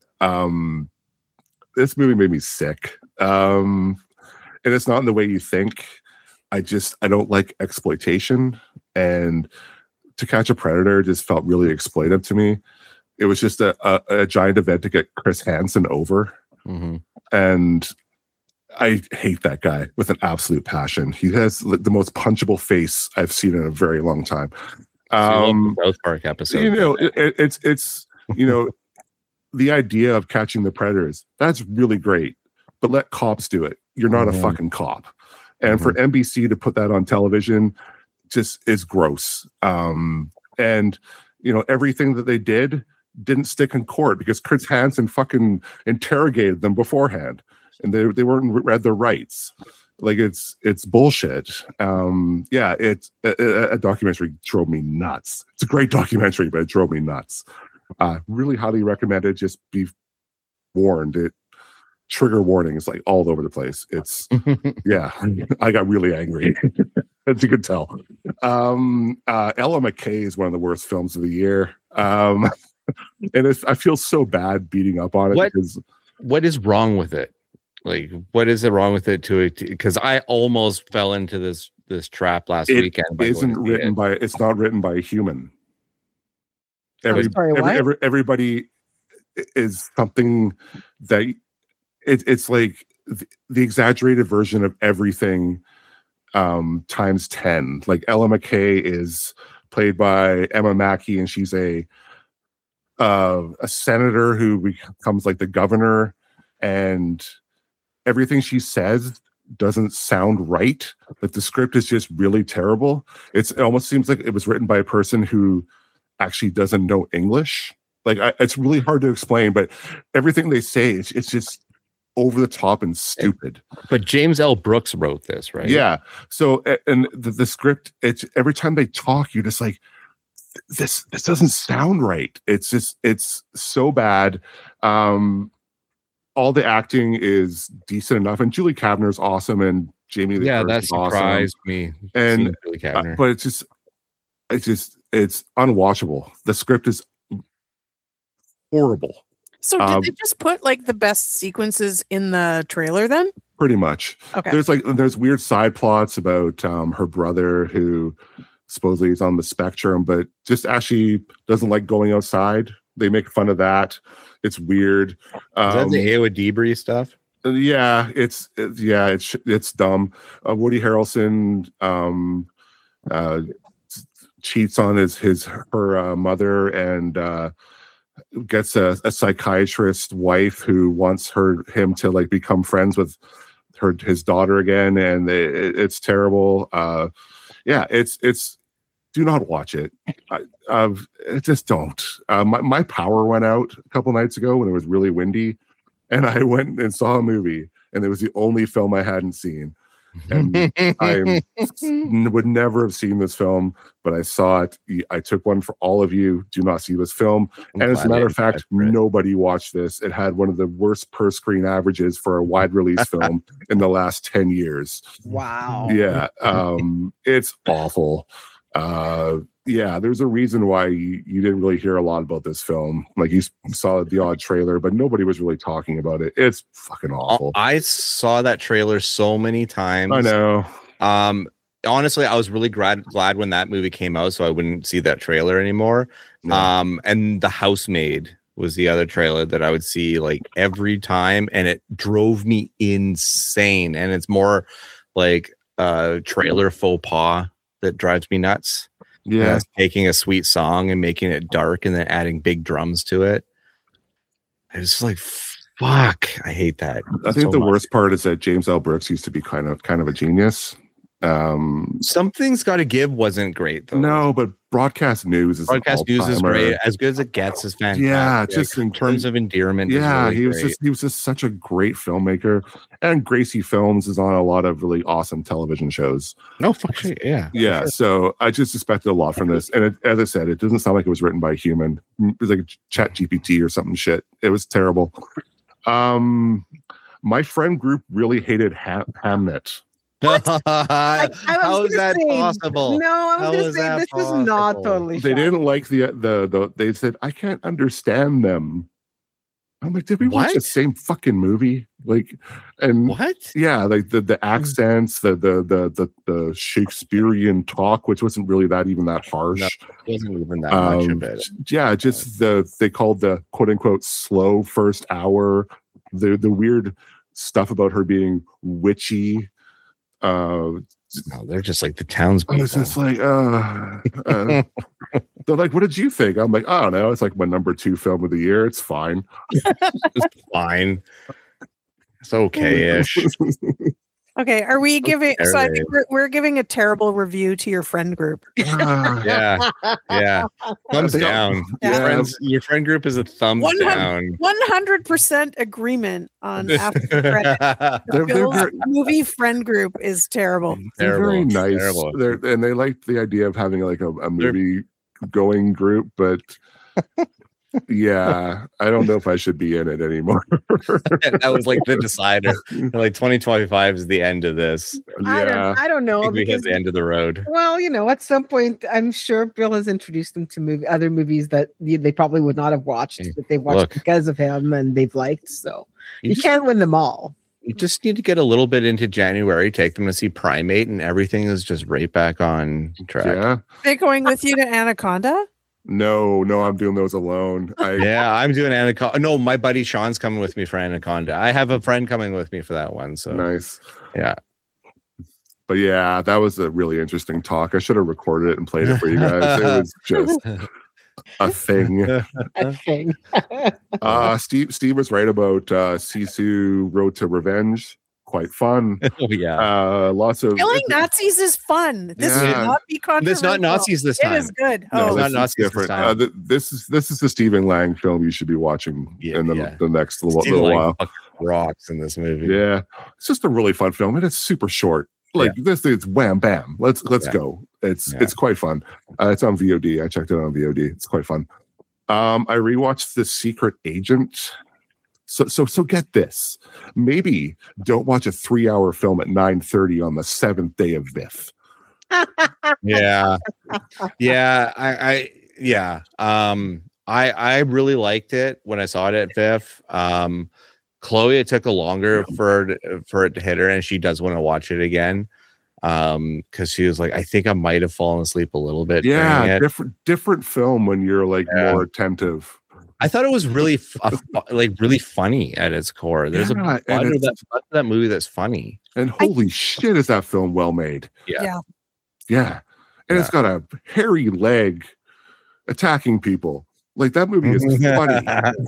S4: this movie made me sick. And it's not in the way you think. I don't like exploitation, and To Catch a Predator just felt really exploitive to me. It was just a giant event to get Chris Hansen over.
S3: Mm-hmm.
S4: And I hate that guy with an absolute passion. He has the most punchable face I've seen in a very long time.
S3: The South Park episode.
S4: It's the idea of catching the predators, that's really great. But let cops do it. You're not a fucking cop. And for NBC to put that on television just is gross. And everything that they didn't stick in court because Chris Hansen fucking interrogated them beforehand, and they weren't read their rights. Like it's bullshit. It's a documentary drove me nuts. It's a great documentary, but it drove me nuts. Really highly recommended. Just be warned. It trigger warnings like all over the place. It's yeah, I got really angry, as you could tell. Ella McKay is one of the worst films of the year. And I feel so bad beating up on it because
S3: what is wrong with it? Like, what is it wrong with it because I almost fell into this trap last weekend.
S4: It's not written by a human. Everybody is something that it's like the exaggerated version of everything times 10. Like Ella McKay is played by Emma Mackey, and she's a senator who becomes like the governor, and everything she says doesn't sound right. But the script is just really terrible. It almost seems like it was written by a person who actually doesn't know English. Like it's really hard to explain, but everything they say, it's just over the top and stupid.
S3: But James L. Brooks wrote this, right?
S4: Yeah. So, and the script, it's every time they talk, you're just like, this doesn't sound right. It's so bad. All the acting is decent enough, and Julie Kavner is awesome, and Jamie Lee Curtis
S3: that
S4: is
S3: surprised
S4: awesome.
S3: me.
S4: And
S3: Julie Kavner.
S4: but it's unwatchable. The script is horrible.
S2: So did they just put like the best sequences in the trailer then?
S4: Pretty much.
S2: Okay.
S4: There's weird side plots about her brother who supposedly is on the spectrum, but just actually doesn't like going outside. They make fun of that. It's weird.
S3: Is that the Iowa Debris stuff?
S4: Yeah, it's dumb. Woody Harrelson cheats on her mother and gets a psychiatrist wife who wants him to like become friends with his daughter again, and it's terrible. It's do not watch it. Just don't. My power went out a couple nights ago when it was really windy, and I went and saw a movie, and it was the only film I hadn't seen. And I would never have seen this film, but I saw it. I took one for all of you. Do not see this film. And as a matter of fact, nobody watched this. It had one of the worst per screen averages for a wide release film in the last 10 years.
S1: Wow.
S4: Yeah. It's awful. There's a reason why you didn't really hear a lot about this film. Like you saw the odd trailer, but nobody was really talking about it. It's fucking awful.
S3: I saw that trailer so many times.
S4: I know.
S3: Honestly, I was really glad when that movie came out, so I wouldn't see that trailer anymore. No. And The Housemaid was the other trailer that I would see like every time, and it drove me insane. And it's more like trailer faux pas that drives me nuts.
S4: Yeah,
S3: taking a sweet song and making it dark and then adding big drums to it. It's like, fuck, I hate that.
S4: I think the worst part is that James L. Brooks used to be kind of a genius.
S3: Something's Got to Give wasn't great though.
S4: No, but Broadcast News is
S3: great. As good as it gets is fantastic.
S4: Yeah, just in
S3: terms of endearment.
S4: Yeah, really he was just such a great filmmaker. And Gracie Films is on a lot of really awesome television shows.
S3: No, fuck shit. Yeah.
S4: Yeah. Sure. So I just expected a lot from this. And as I said, it doesn't sound like it was written by a human. It was like Chat GPT or something shit. It was terrible. My friend group really hated Hamnet.
S3: How is that possible?
S1: No, I was going to say this is not totally.
S4: They didn't like the. They said I can't understand them. I'm like, did we watch the same fucking movie? Like, and
S3: what?
S4: Yeah, like the accents, the Shakespearean talk, which wasn't really even that harsh.
S3: No, it wasn't even that much of it.
S4: Yeah, just they called the quote unquote slow first hour. The weird stuff about her being witchy.
S3: No, they're just like the townspeople.
S4: I was just like, they're like, what did you think? I'm like, I don't know. It's like my number 2 film of the year. It's fine.
S3: It's fine. It's okay-ish.
S2: Okay, are we giving? So I think we're giving a terrible review to your friend group.
S3: Yeah. Thumbs down.
S2: Yeah.
S3: Your friend group is a thumbs down.
S2: 100% agreement on after credit. Bill's movie friend group is terrible.
S4: They're very nice. And they like the idea of having like a movie going group, but Yeah, I don't know if I should be in it anymore.
S3: That was like the decider. Like 2025 is the end of this.
S4: Yeah,
S1: I don't know.
S3: We hit the end of the road.
S1: Well, at some point, I'm sure Bill has introduced them to other movies that they probably would not have watched, but they watched because of him and they've liked. So you can't win them all.
S3: You just need to get a little bit into January, take them to see Primate, and everything is just right back on track.
S4: yeah.
S2: They're going with you to Anaconda?
S4: No, I'm doing those alone.
S3: I'm doing Anaconda. No, my buddy Sean's coming with me for Anaconda. I have a friend coming with me for that one. So
S4: nice.
S3: Yeah.
S4: But yeah, that was a really interesting talk. I should have recorded it and played it for you guys. It was just a thing.
S1: A thing.
S4: Steve was right about Sisu Road to Revenge. Quite fun.
S3: Oh yeah.
S4: Lots of
S2: killing Nazis is fun. This should not be controversial.
S3: It's not Nazis this time.
S2: It is good.
S4: No,
S2: oh,
S3: it's not Nazis
S4: different.
S3: this time.
S4: This is the Stephen Lang film you should be watching in the next little while.
S3: Rocks in this movie.
S4: Yeah, it's just a really fun film, and it's super short. Like this, it's wham bam. Let's go. It's quite fun. It's on VOD. I checked it on VOD. It's quite fun. I rewatched The Secret Agent. So get this. Maybe don't watch a 3-hour film at 9:30 on the 7th day of VIF.
S3: Yeah. I really liked it when I saw it at VIF. Chloe, it took a longer for it to hit her, and she does want to watch it again. Because she was like, I think I might have fallen asleep a little bit.
S4: Yeah, different film when you're like more attentive.
S3: I thought it was really really funny at its core. There's a lot of that movie that's funny.
S4: And holy shit, is that film well made?
S2: Yeah.
S4: And it's got a hairy leg attacking people. Like that movie is funny.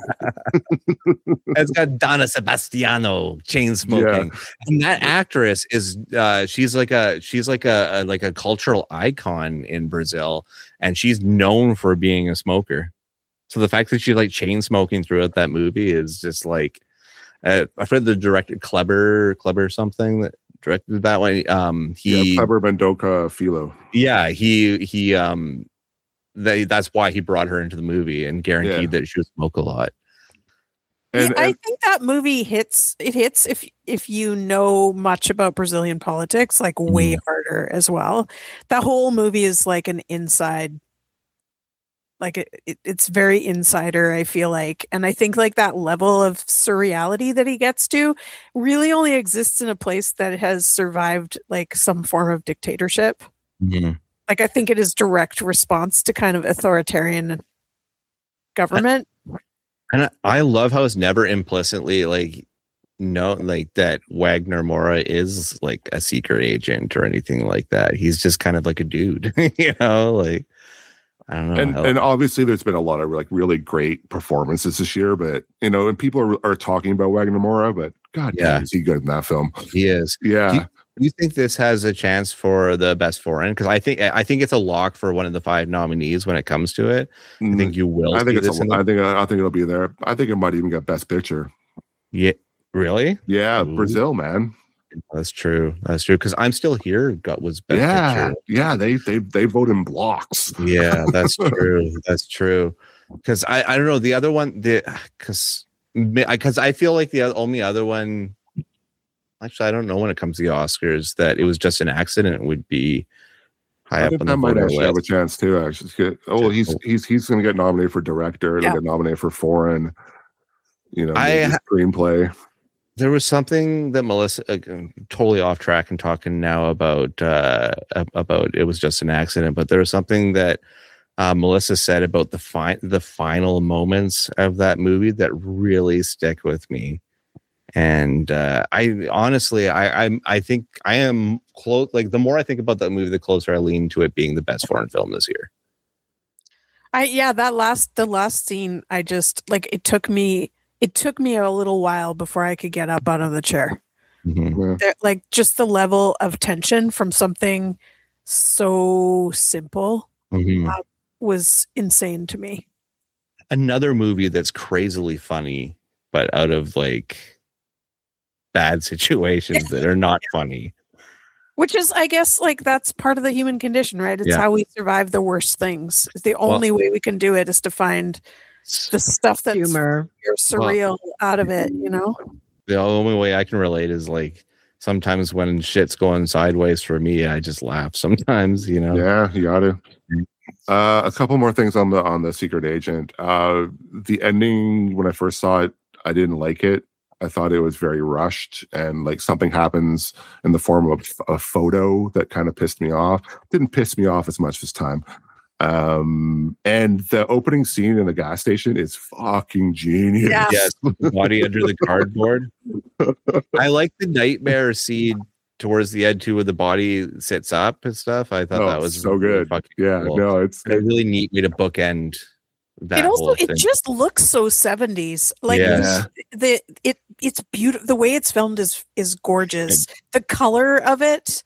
S3: It's got Donna Sebastiano chain smoking, and that actress is she's like a cultural icon in Brazil, and she's known for being a smoker. So the fact that she's like chain smoking throughout that movie is just like I've read the director Kleber something that directed that one.
S4: Kleber Mendoza Filho.
S3: Yeah, that's why he brought her into the movie and guaranteed that she would smoke a lot.
S2: And I think that movie hits if you know much about Brazilian politics, like way harder as well. That whole movie is like an inside, like it's very insider, I feel like. And I think like that level of surreality that he gets to really only exists in a place that has survived like some form of dictatorship.
S3: Mm-hmm.
S2: Like, I think it is direct response to kind of authoritarian government.
S3: And I love how it's never implicitly like that Wagner Moura is like a secret agent or anything like that. He's just kind of like a dude, like I don't know.
S4: And obviously there's been a lot of like really great performances this year, but and people are talking about Wagner Moura, but God damn, is he good in that film?
S3: He is.
S4: Yeah.
S3: Do you think this has a chance for the best foreign? Because I think it's a lock for one of the 5 nominees when it comes to it. I think you will.
S4: I think I think it'll be there. I think it might even get Best Picture.
S3: Yeah, really?
S4: Yeah, ooh. Brazil, man.
S3: That's true. Because I'm Still Here was Best Picture.
S4: Yeah, they vote in blocks.
S3: Yeah, that's true. That's true. Because I don't know the other one. Because I feel like the only other one. Actually, I don't know when it comes to the Oscars that it was just an accident would be high up on the
S4: might actually have a chance too. Actually, he's going to get nominated for director. He'll get nominated for foreign. Screenplay.
S3: There was something that Melissa totally off track and talking now about it was just an accident, but there was something that Melissa said about the final moments of that movie that really stick with me. And I honestly, I think I am close. Like the more I think about that movie, the closer I lean to it being the best foreign film this year.
S2: The last scene, I just like it took me a little while before I could get up out of the chair.
S3: Mm-hmm.
S2: Like just the level of tension from something so simple was insane to me.
S3: Another movie that's crazily funny, but out of like bad situations that are not funny.
S2: Which is, I guess, like that's part of the human condition, right? It's how we survive the worst things. It's the only way we can do it is to find the stuff that's
S1: humor,
S2: surreal out of it, you know.
S3: The only way I can relate is like sometimes when shit's going sideways for me, I just laugh sometimes, you know.
S4: Yeah, you got to. A couple more things on the Secret Agent. The ending, when I first saw it, I didn't like it. I thought it was very rushed, and like something happens in the form of a photo that kind of pissed me off. Didn't piss me off as much this time. And the opening scene in the gas station is fucking genius.
S3: Yes, body under the cardboard. I like the nightmare scene towards the end too, where the body sits up and stuff. I thought that was
S4: so really good. Yeah,
S3: cool.
S4: No, it's
S3: a really neat way to bookend that.
S2: It just looks so 70s. Like it's beautiful. The way it's filmed is gorgeous. The color of it,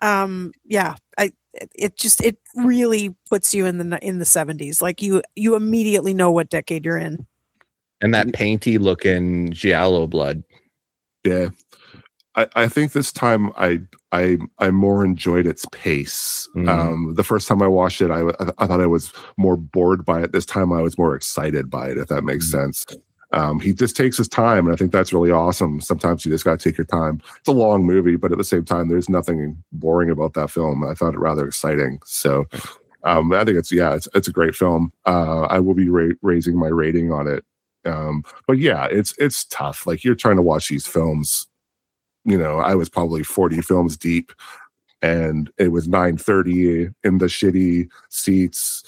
S2: it really puts you in the 70s. Like you immediately know what decade you're in.
S3: And that painty looking giallo blood.
S4: Yeah. I think this time I more enjoyed its pace. The first time I watched it, I thought I was more bored by it. This time I was more excited by it, if that makes sense. He just takes his time, and I think that's really awesome. Sometimes you just got to take your time. It's a long movie, but at the same time, there's nothing boring about that film. I found it rather exciting. So I think it's a great film. I will be raising my rating on it. But yeah, it's tough. Like, you're trying to watch these films. You know, I was probably 40 films deep, and it was 9:30 in the shitty seats.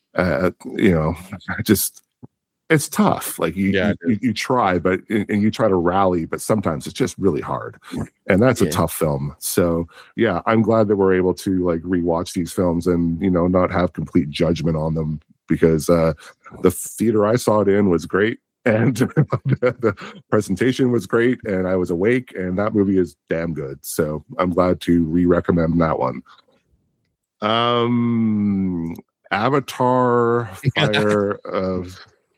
S4: It's tough. Like you try, but and you try to rally, but sometimes it's just really hard, and that's a tough film. So yeah, I'm glad that we're able to like rewatch these films and not have complete judgment on them, because the theater I saw it in was great. And the presentation was great, and I was awake, and that movie is damn good. So I'm glad to re-recommend that one. Avatar Fire of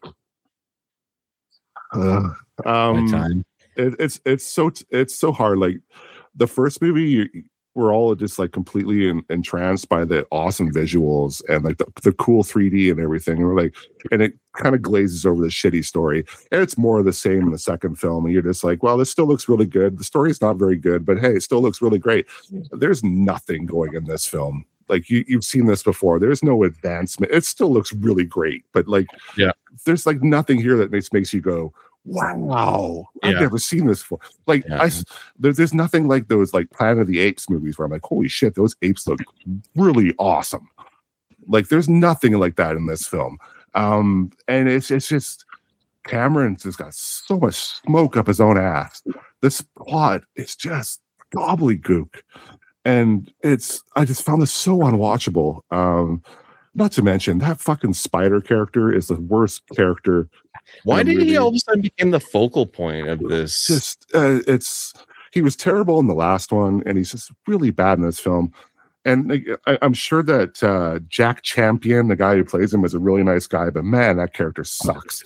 S4: it's so hard. Like, the first movie, we're all just like completely entranced by the awesome visuals and like the cool 3D and everything. And we're like, and it kind of glazes over the shitty story. And it's more of the same in the second film. And you're just like, well, this still looks really good. The story is not very good, but hey, it still looks really great. There's nothing going in this film. Like, you've seen this before. There's no advancement. It still looks really great, but like, there's like nothing here that makes you go, wow, I've never seen this before. Like, there's nothing like those like Planet of the Apes movies where I'm like, holy shit, those apes look really awesome. Like, there's nothing like that in this film. And it's just, Cameron's just got so much smoke up his own ass. This plot is just gobbledygook. And I just found this so unwatchable. Not to mention, that fucking spider character is the worst character.
S3: Why did he all of a sudden become the focal point of this?
S4: Just, he was terrible in the last one, and he's just really bad in this film. And I'm sure that Jack Champion, the guy who plays him, is a really nice guy, but man, that character sucks.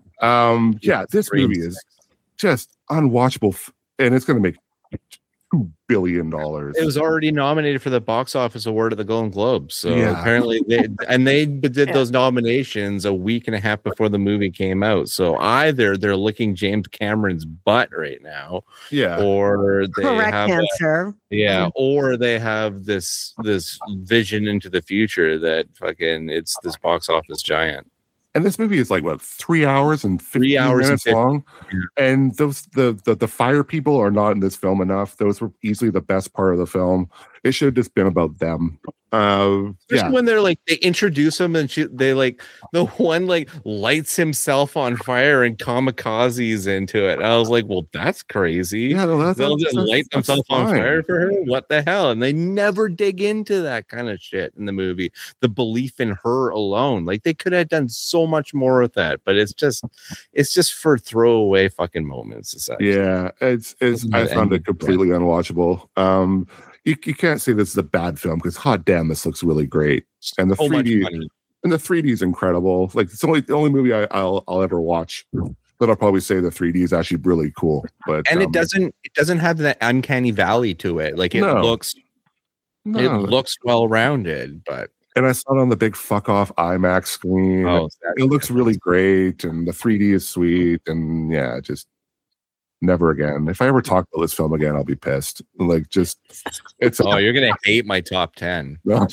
S4: This movie is just unwatchable, and it's going to make $2 billion.
S3: It was already nominated for the box office award at the Golden Globes. So apparently they did those nominations a week and a half before the movie came out. So either they're licking James Cameron's butt right now, or they have
S1: answer.
S3: Or they have this vision into the future that fucking it's this box office giant.
S4: And this movie is like, what, 3 hours and 15 minutes long? And those the fire people are not in this film enough. Those were easily the best part of the film. It should have just been about them.
S3: When they're like, they introduce him and they like, the one like lights himself on fire and kamikazes into it. I was like, well, that's crazy. Yeah, they'll just light themselves on fire for her. What the hell? And they never dig into that kind of shit in the movie. The belief in her alone, like, they could have done so much more with that, but it's just for throwaway fucking moments.
S4: I found it completely unwatchable. You can't say this is a bad film, because hot damn, this looks really great, and the 3D is incredible. Like, it's the only movie I'll ever watch that I'll probably say the 3D is actually really cool. But
S3: it doesn't have that uncanny valley to it. Like, it looks well rounded, but
S4: And I saw it on the big fuck off IMAX screen.
S3: Oh,
S4: it looks really great, and the 3D is sweet, and yeah, just never again. If I ever talk about this film again, I'll be pissed. Like, just it's.
S3: Oh, you're gonna hate my top 10.
S4: No.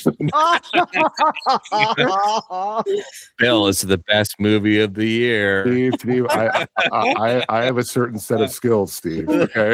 S3: Bill, this is the best movie of the year.
S4: Steve, I have a certain set of skills, Steve. Okay.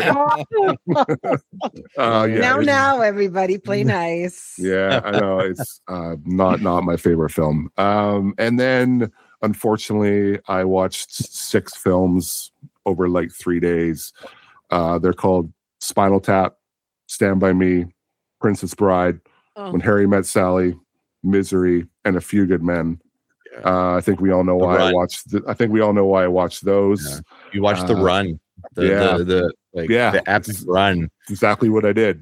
S4: Yeah.
S1: Now, everybody, play nice.
S4: Yeah, I know it's not my favorite film. And then, unfortunately, I watched 6 films over like 3 days. They're called Spinal Tap, Stand By Me, Princess Bride, When Harry Met Sally, Misery, and A Few Good Men. I think we all know why I watched. I think we all know why I watched those. Yeah.
S3: You watched The Run. The epic run.
S4: Exactly what I did.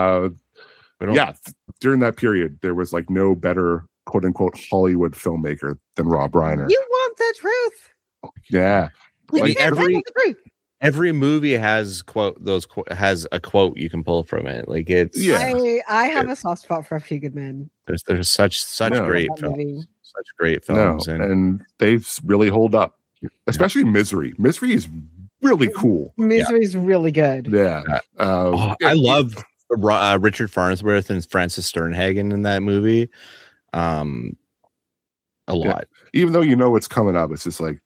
S4: During that period, there was like no better quote unquote Hollywood filmmaker than Rob Reiner.
S1: You want the truth?
S4: Yeah.
S3: Like every movie has has a quote you can pull from it. Like it's
S1: I have a soft spot for A Few Good Men.
S3: There's such great films. Such great films,
S4: and they really hold up. Especially Misery. Misery is really cool.
S1: Misery is really good.
S4: Yeah.
S3: I love Richard Farnsworth and Francis Sternhagen in that movie. A lot.
S4: Even though you know what's coming up, it's just like,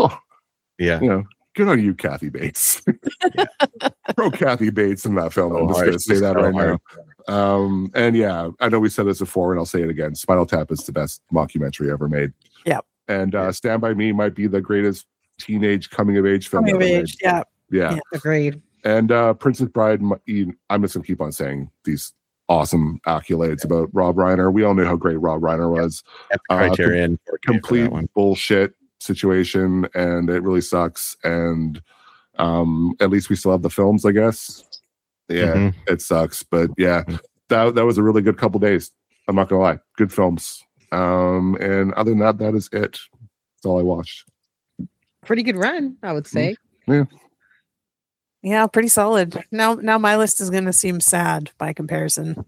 S4: good on you, Kathy Bates. Throw Kathy Bates in that film. I'm just going to say that right now. And yeah, I know we said this before, and I'll say it again. Spinal Tap is the best mockumentary ever made.
S2: Yeah.
S4: And Stand By Me might be the greatest teenage coming of age film ever made. Yeah.
S1: Agreed.
S4: And Princess Bride, I'm just going to keep on saying these awesome accolades about Rob Reiner. We all knew how great Rob Reiner was.
S3: Criterion.
S4: Complete bullshit situation, and it really sucks. And at least we still have the films, I guess. Yeah, It sucks, but yeah, that was a really good couple days. I'm not gonna lie, good films. And other than that, that is it. That's all I watched.
S1: Pretty good run, I would say.
S2: Yeah, pretty solid. Now my list is gonna seem sad by comparison.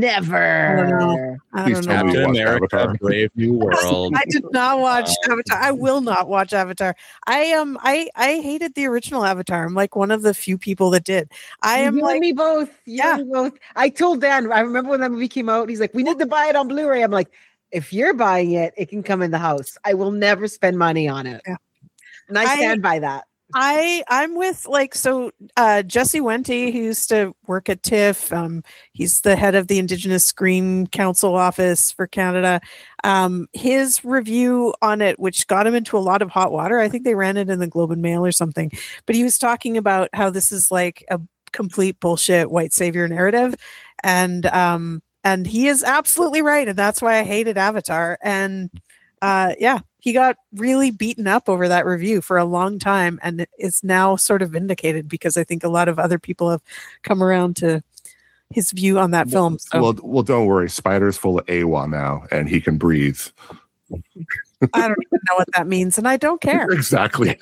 S1: Never.
S2: I don't know.
S3: Captain America, Brave New World.
S2: I did not watch Avatar. I will not watch Avatar. I hated the original Avatar. I'm like one of the few people that did.
S1: Me both. Me both. I told Dan. I remember when that movie came out. He's like, "We need to buy it on Blu-ray." I'm like, "If you're buying it, it can come in the house. I will never spend money on it." Yeah. And I stand by that.
S2: I'm with Jesse Wente, who used to work at TIFF. He's the head of the Indigenous Screen Council office for Canada. His review on it, which got him into a lot of hot water, I think they ran it in the Globe and Mail or something, but he was talking about how this is like a complete bullshit white savior narrative. And he is absolutely right. And that's why I hated Avatar. And he got really beaten up over that review for a long time, and it's now sort of vindicated because I think a lot of other people have come around to his view on that film. So.
S4: Well, don't worry. Spider's full of AWA now, and he can breathe.
S2: I don't even know what that means, and I don't care.
S4: Exactly.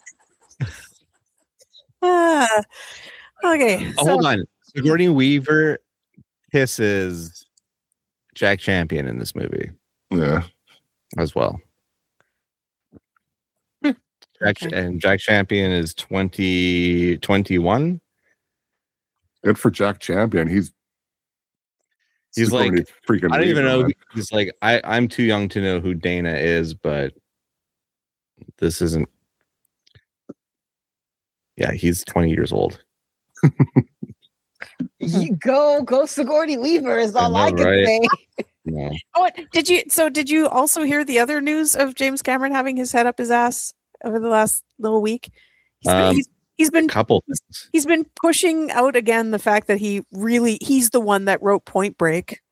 S2: Okay.
S3: Hold on. Sigourney Weaver kisses Jack Champion in this movie.
S4: Yeah.
S3: As well. Jack Champion is 21.
S4: Good for Jack Champion. He's
S3: like
S4: freaking.
S3: I don't even know. He's like I'm too young to know who Dana is, but this isn't. Yeah, he's 20 years old.
S1: You go Sigourney Weaver is all I can say.
S3: No.
S2: Oh, did you also hear the other news of James Cameron having his head up his ass over the last little week? He's been pushing out again the fact that he's the one that wrote Point Break.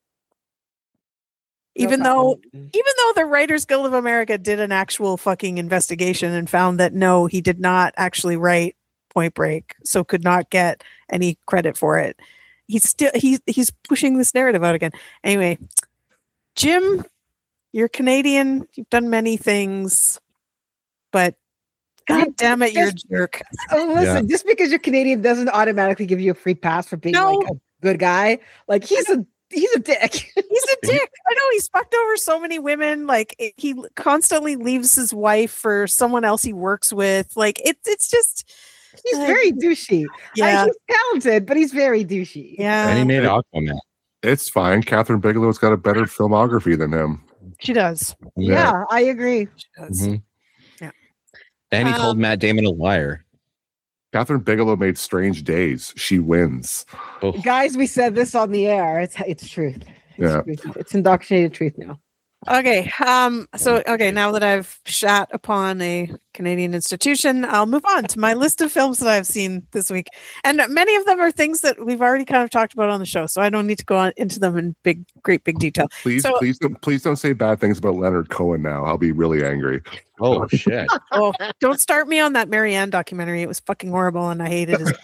S2: Even though the Writers Guild of America did an actual fucking investigation and found that no, he did not actually write Point Break, so could not get any credit for it. He's pushing this narrative out again. Anyway, Jim, you're Canadian. You've done many things, but God damn it, you're a jerk.
S1: Listen, just because you're Canadian doesn't automatically give you a free pass for being like a good guy. Like he's a he's a dick.
S2: He's a dick. I know he's fucked over so many women. Like he constantly leaves his wife for someone else he works with. Like it's just
S1: he's very douchey.
S2: Yeah,
S1: he's talented, but he's very douchey.
S2: Yeah,
S3: and he made Aquaman.
S4: It's fine. Catherine Bigelow's got a better filmography than him.
S2: she does.
S1: Yeah, I agree.
S2: She does.
S3: Mhm. And he called Matt Damon a liar.
S4: Catherine Bigelow made Strange Days. She wins.
S3: Oh.
S1: Guys, we said this on the air. It's truth.
S4: Yeah.
S1: It's indoctrinated truth now.
S2: Okay. Now that I've shat upon a Canadian institution, I'll move on to my list of films that I've seen this week. And many of them are things that we've already kind of talked about on the show, so I don't need to go on into them in great big detail.
S4: Please don't say bad things about Leonard Cohen now. I'll be really angry.
S3: Oh shit.
S2: Oh, don't start me on that Marianne documentary. It was fucking horrible and I hated his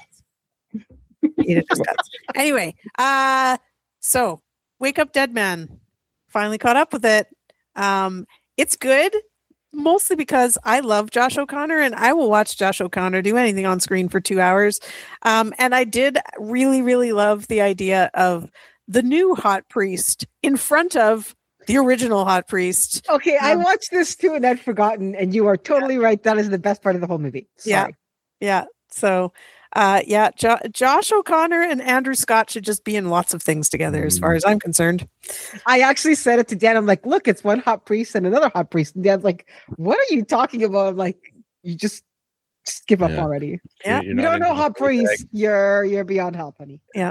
S2: guts. Anyway, so Wake Up Dead Man. Finally caught up with it. It's good, mostly because I love Josh O'Connor and I will watch Josh O'Connor do anything on screen for 2 hours. And I did really, really love the idea of the new hot priest in front of the original hot priest.
S1: Okay, I watched this too and I'd forgotten, and you are totally right. That is the best part of the whole movie. Sorry.
S2: Yeah. So Josh O'Connor and Andrew Scott should just be in lots of things together as far as I'm concerned.
S1: I actually said it to Dan. I'm like, look, it's one hot priest and another hot priest. And Dan's like, what are you talking about? I'm like, you just give up already.
S2: Yeah.
S1: You don't know hot priest. You're beyond help, honey.
S2: Yeah.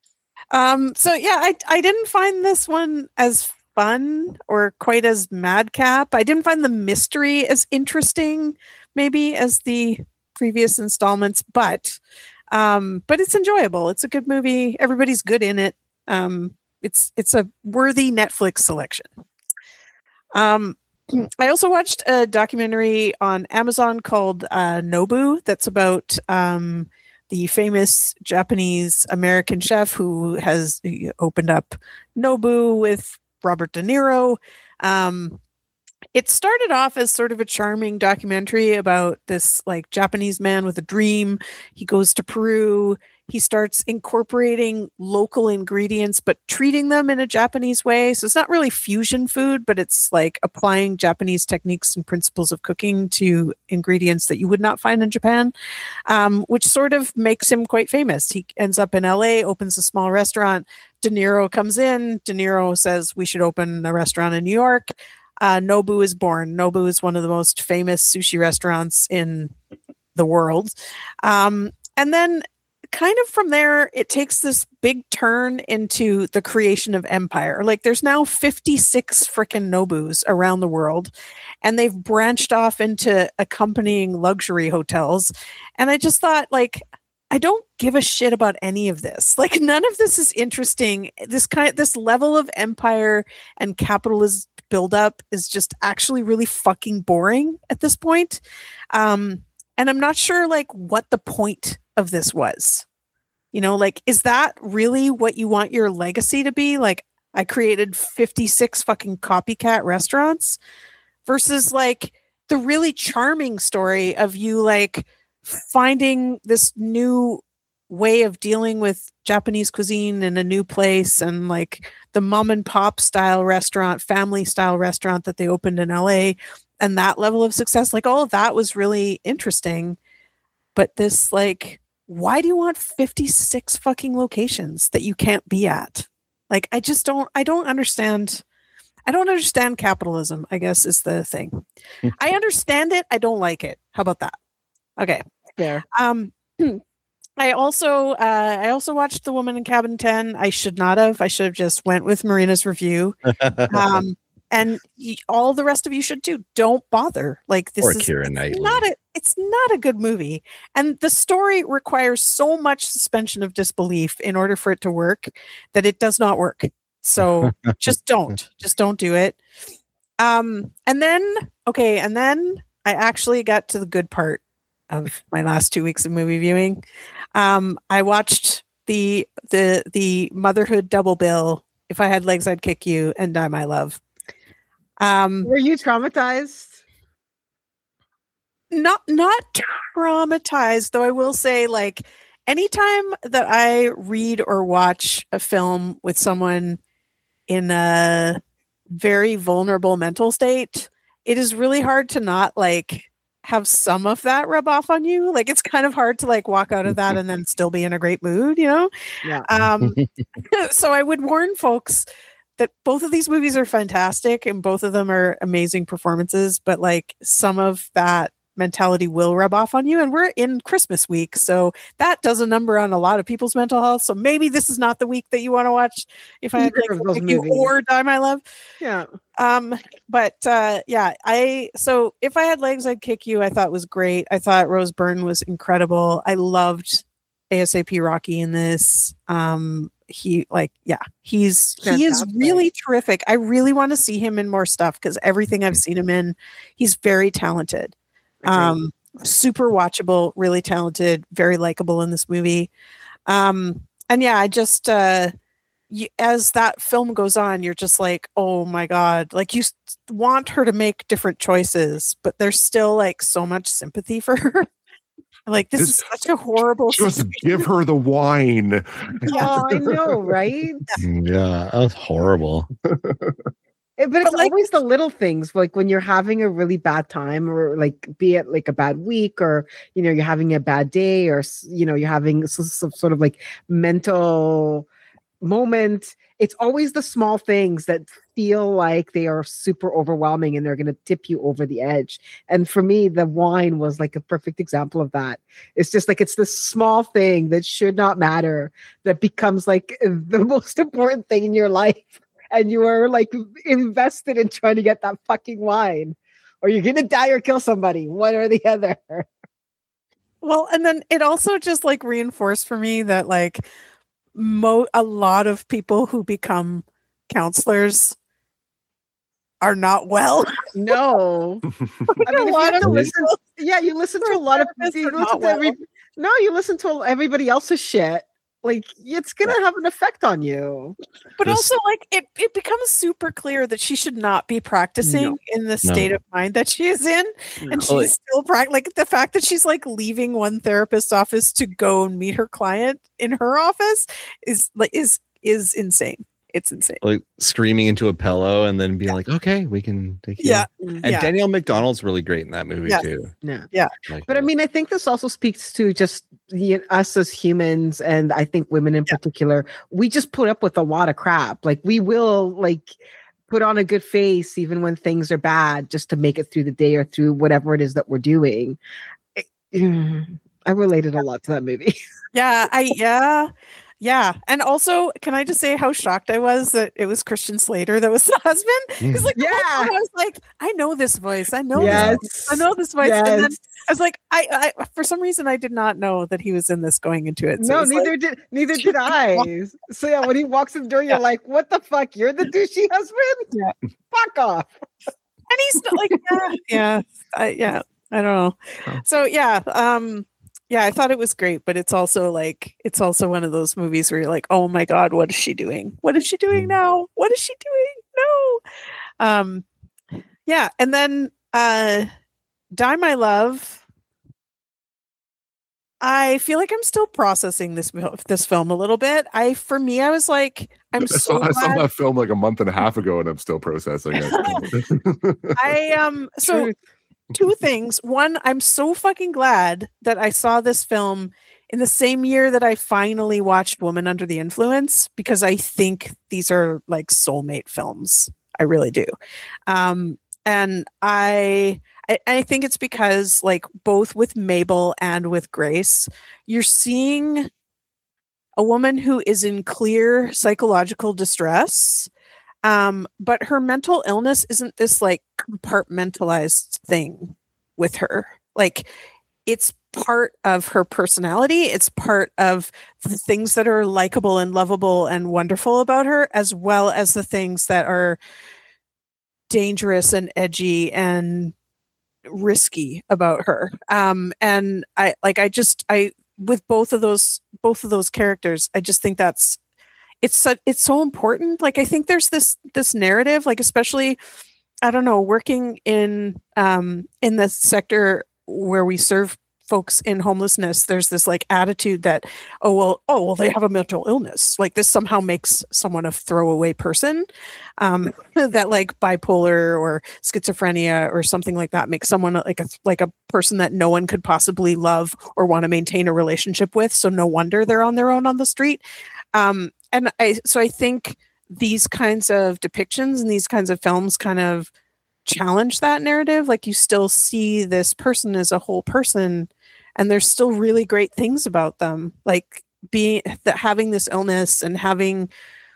S2: I didn't find this one as fun or quite as madcap. I didn't find the mystery as interesting maybe as the previous installments, but it's enjoyable. It's a good movie. Everybody's good in it. It's a worthy Netflix selection. I also watched a documentary on Amazon called Nobu that's about the famous Japanese American chef who has opened up Nobu with Robert De Niro. It started off as sort of a charming documentary about this like Japanese man with a dream. He goes to Peru. He starts incorporating local ingredients, but treating them in a Japanese way. So it's not really fusion food, but it's like applying Japanese techniques and principles of cooking to ingredients that you would not find in Japan, which sort of makes him quite famous. He ends up in LA, opens a small restaurant. De Niro comes in. De Niro says, we should open a restaurant in New York. Nobu is born. Nobu is one of the most famous sushi restaurants in the world. And then kind of from there, it takes this big turn into the creation of empire. Like there's now 56 freaking Nobus around the world, and they've branched off into accompanying luxury hotels. And I just thought, like, I don't give a shit about any of this. Like none of this is interesting. This level of empire and capitalism buildup is just actually really fucking boring at this point. And I'm not sure like what the point of this was. You know, like, is that really what you want your legacy to be? Like, I created 56 fucking copycat restaurants versus like the really charming story of you like finding this new way of dealing with Japanese cuisine in a new place, and like the mom and pop style restaurant, family style restaurant that they opened in LA, and that level of success. Like all of that was really interesting. But this, like, why do you want 56 fucking locations that you can't be at? Like, I don't understand. I don't understand capitalism, I guess is the thing. I understand it. I don't like it. How about that? Okay.
S1: Fair.
S2: I also watched The Woman in Cabin 10. I should not have. I should have just went with Marina's review. And all the rest of you should too. Don't bother. Like this is it's not a good movie. And the story requires so much suspension of disbelief in order for it to work that it does not work. So just don't do it. And then I actually got to the good part of my last 2 weeks of movie viewing. I watched the motherhood double bill, If I Had Legs I'd Kick You, and Die My Love.
S1: Were you traumatized?
S2: Not traumatized, though I will say, like, anytime that I read or watch a film with someone in a very vulnerable mental state, it is really hard to not like have some of that rub off on you. Like it's kind of hard to like walk out of that and then still be in a great mood, you know?
S1: Yeah.
S2: So I would warn folks that both of these movies are fantastic and both of them are amazing performances, but like some of that mentality will rub off on you. And we're in Christmas week, so that does a number on a lot of people's mental health. So maybe this is not the week that you want to watch If I Had Legs I'd Kick You or Die My Love.
S1: Yeah.
S2: But so If I Had Legs I'd Kick You, I thought was great. I thought Rose Byrne was incredible. I loved ASAP Rocky in this. He is really terrific. I really want to see him in more stuff because everything I've seen him in, he's very talented. Super watchable, really talented, very likable in this movie. And yeah, I just as that film goes on, you're just like, oh my God, like you want her to make different choices, but there's still like so much sympathy for her. Like this is such a horrible
S4: just situation. Give her the wine.
S1: Yeah, I know, right?
S3: Yeah, that was horrible.
S1: But it's like, always the little things, like when you're having a really bad time, or like be it like a bad week, or you're having a bad day, or you're having some sort of like mental moment. It's always the small things that feel like they are super overwhelming and they're going to tip you over the edge. And for me, the wine was like a perfect example of that. It's just like it's this small thing that should not matter that becomes like the most important thing in your life. And you are like invested in trying to get that fucking wine, or you're going to die or kill somebody, one or the other.
S2: Well, and then it also just like reinforced for me that like a lot of people who become counselors are not well.
S1: No. I mean, you listen to a lot of you listen to everybody else's shit. Like it's gonna have an effect on you.
S2: But also like it becomes super clear that she should not be practicing in the state of mind that she is in. And she's still like the fact that she's like leaving one therapist's office to go and meet her client in her office is insane. It's insane.
S3: Like screaming into a pillow and then being like, okay, we can take you.
S2: Yeah.
S3: And Danielle McDonald's really great in that movie too.
S2: Yeah.
S1: But I mean, I think this also speaks to just us as humans, and I think women in particular, we just put up with a lot of crap. Like we will like put on a good face even when things are bad just to make it through the day or through whatever it is that we're doing. I related a lot to that movie.
S2: Yeah. And also, can I just say how shocked I was that it was Christian Slater that was the husband? Because like, I was like, I know this voice. I know this voice.
S1: Yes.
S2: And then I was like, I for some reason I did not know that he was in this going into it. So
S1: neither did I. So yeah, when he walks in the door, you're like, what the fuck? You're the douchey husband?
S2: Yeah.
S1: Fuck off.
S2: And he's like, I don't know. So I thought it was great, but it's also one of those movies where you're like, oh my God, what is she doing? What is she doing now? What is she doing? No. And then Die My Love. I feel like I'm still processing this film a little bit. I was like, I saw
S4: that film like a month and a half ago, and I'm still processing it.
S2: So. Two things. One, I'm so fucking glad that I saw this film in the same year that I finally watched Woman Under the Influence, because I think these are like soulmate films. I really do. And I think it's because like both with Mabel and with Grace, you're seeing a woman who is in clear psychological distress. But her mental illness isn't this like compartmentalized thing with her. Like it's part of her personality. It's part of the things that are likable and lovable and wonderful about her, as well as the things that are dangerous and edgy and risky about her. And I with both of those characters, I just think that's it's so important. Like I think there's this narrative, like especially, I don't know, working in the sector where we serve folks in homelessness, there's this like attitude that, oh well, they have a mental illness. Like this somehow makes someone a throwaway person. That like bipolar or schizophrenia or something like that makes someone like a person that no one could possibly love or want to maintain a relationship with. So no wonder they're on their own on the street. And I think these kinds of depictions and these kinds of films kind of challenge that narrative. Like you still see this person as a whole person, and there's still really great things about them, like having this illness and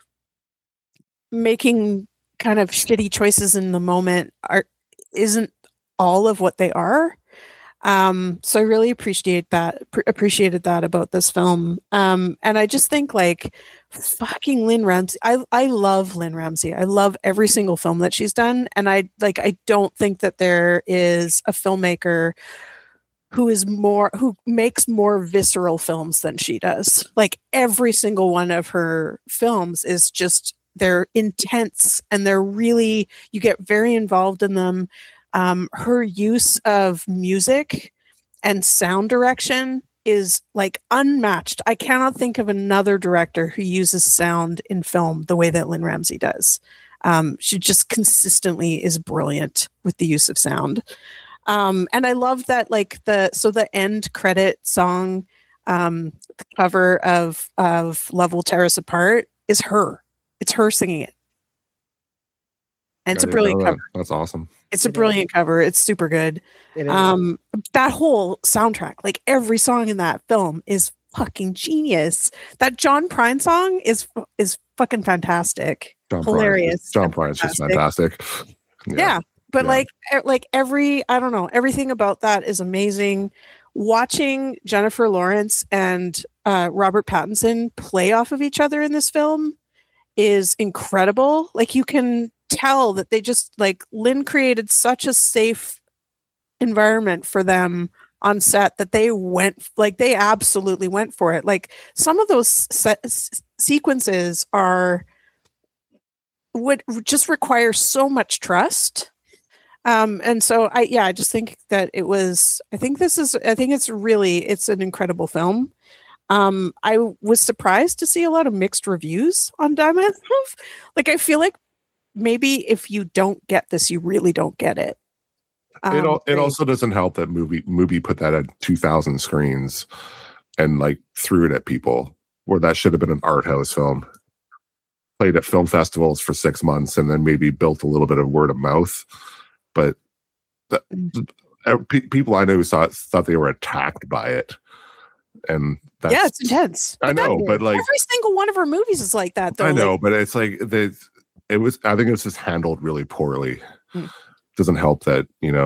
S2: making kind of shitty choices in the moment isn't all of what they are. So I really appreciated that about this film. And I just think like fucking Lynne Ramsay. I love Lynne Ramsay. I love every single film that she's done. And I don't think that there is a filmmaker who makes more visceral films than she does. Like every single one of her films is just, they're intense and you get very involved in them. Her use of music and sound direction is like unmatched. I cannot think of another director who uses sound in film the way that Lynne Ramsay does. She just consistently is brilliant with the use of sound. And I love that like the end credit song, the cover of Love Will Tear Us Apart is her. It's her singing it. And it's a brilliant cover.
S4: That's awesome.
S2: It's a brilliant cover. It's super good. That whole soundtrack, like every song in that film is fucking genius. That John Prine song is fucking fantastic. Hilarious.
S4: John Prine's just fantastic.
S2: Yeah. But like everything about that is amazing. Watching Jennifer Lawrence and Robert Pattinson play off of each other in this film is incredible. Like you can tell that they just like Lynn created such a safe environment for them on set that they absolutely went for it. Like some of those sequences would just require so much trust. And so I just think that it's an incredible film. I was surprised to see a lot of mixed reviews on Diamond. Like I feel like maybe if you don't get this, you really don't get it.
S4: It also doesn't help that movie put that at 2,000 screens and like threw it at people, where that should have been an art house film. Played at film festivals for 6 months and then maybe built a little bit of word of mouth. But people I know thought they were attacked by it. And
S2: it's intense.
S4: I know, but like
S2: every single one of her movies is like that though.
S4: I know, but it's like I think it was just handled really poorly. Doesn't help that,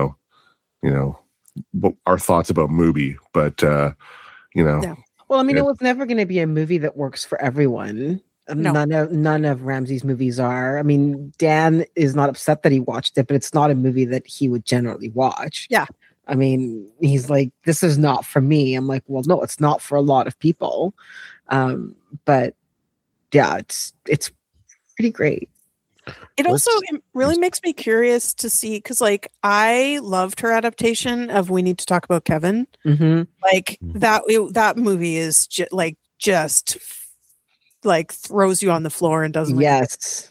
S4: our thoughts about movie, but
S1: Yeah. Well, I mean, it was never going to be a movie that works for everyone. No. None of Ramsay's movies are. I mean, Dan is not upset that he watched it, but it's not a movie that he would generally watch.
S2: Yeah.
S1: I mean, he's like, this is not for me. I'm like, well, no, it's not for a lot of people. But yeah, it's pretty great.
S2: It also really makes me curious to see, because like I loved her adaptation of We Need to Talk About Kevin.
S1: Mm-hmm.
S2: Like that movie is just throws you on the floor and doesn't.
S1: Yes.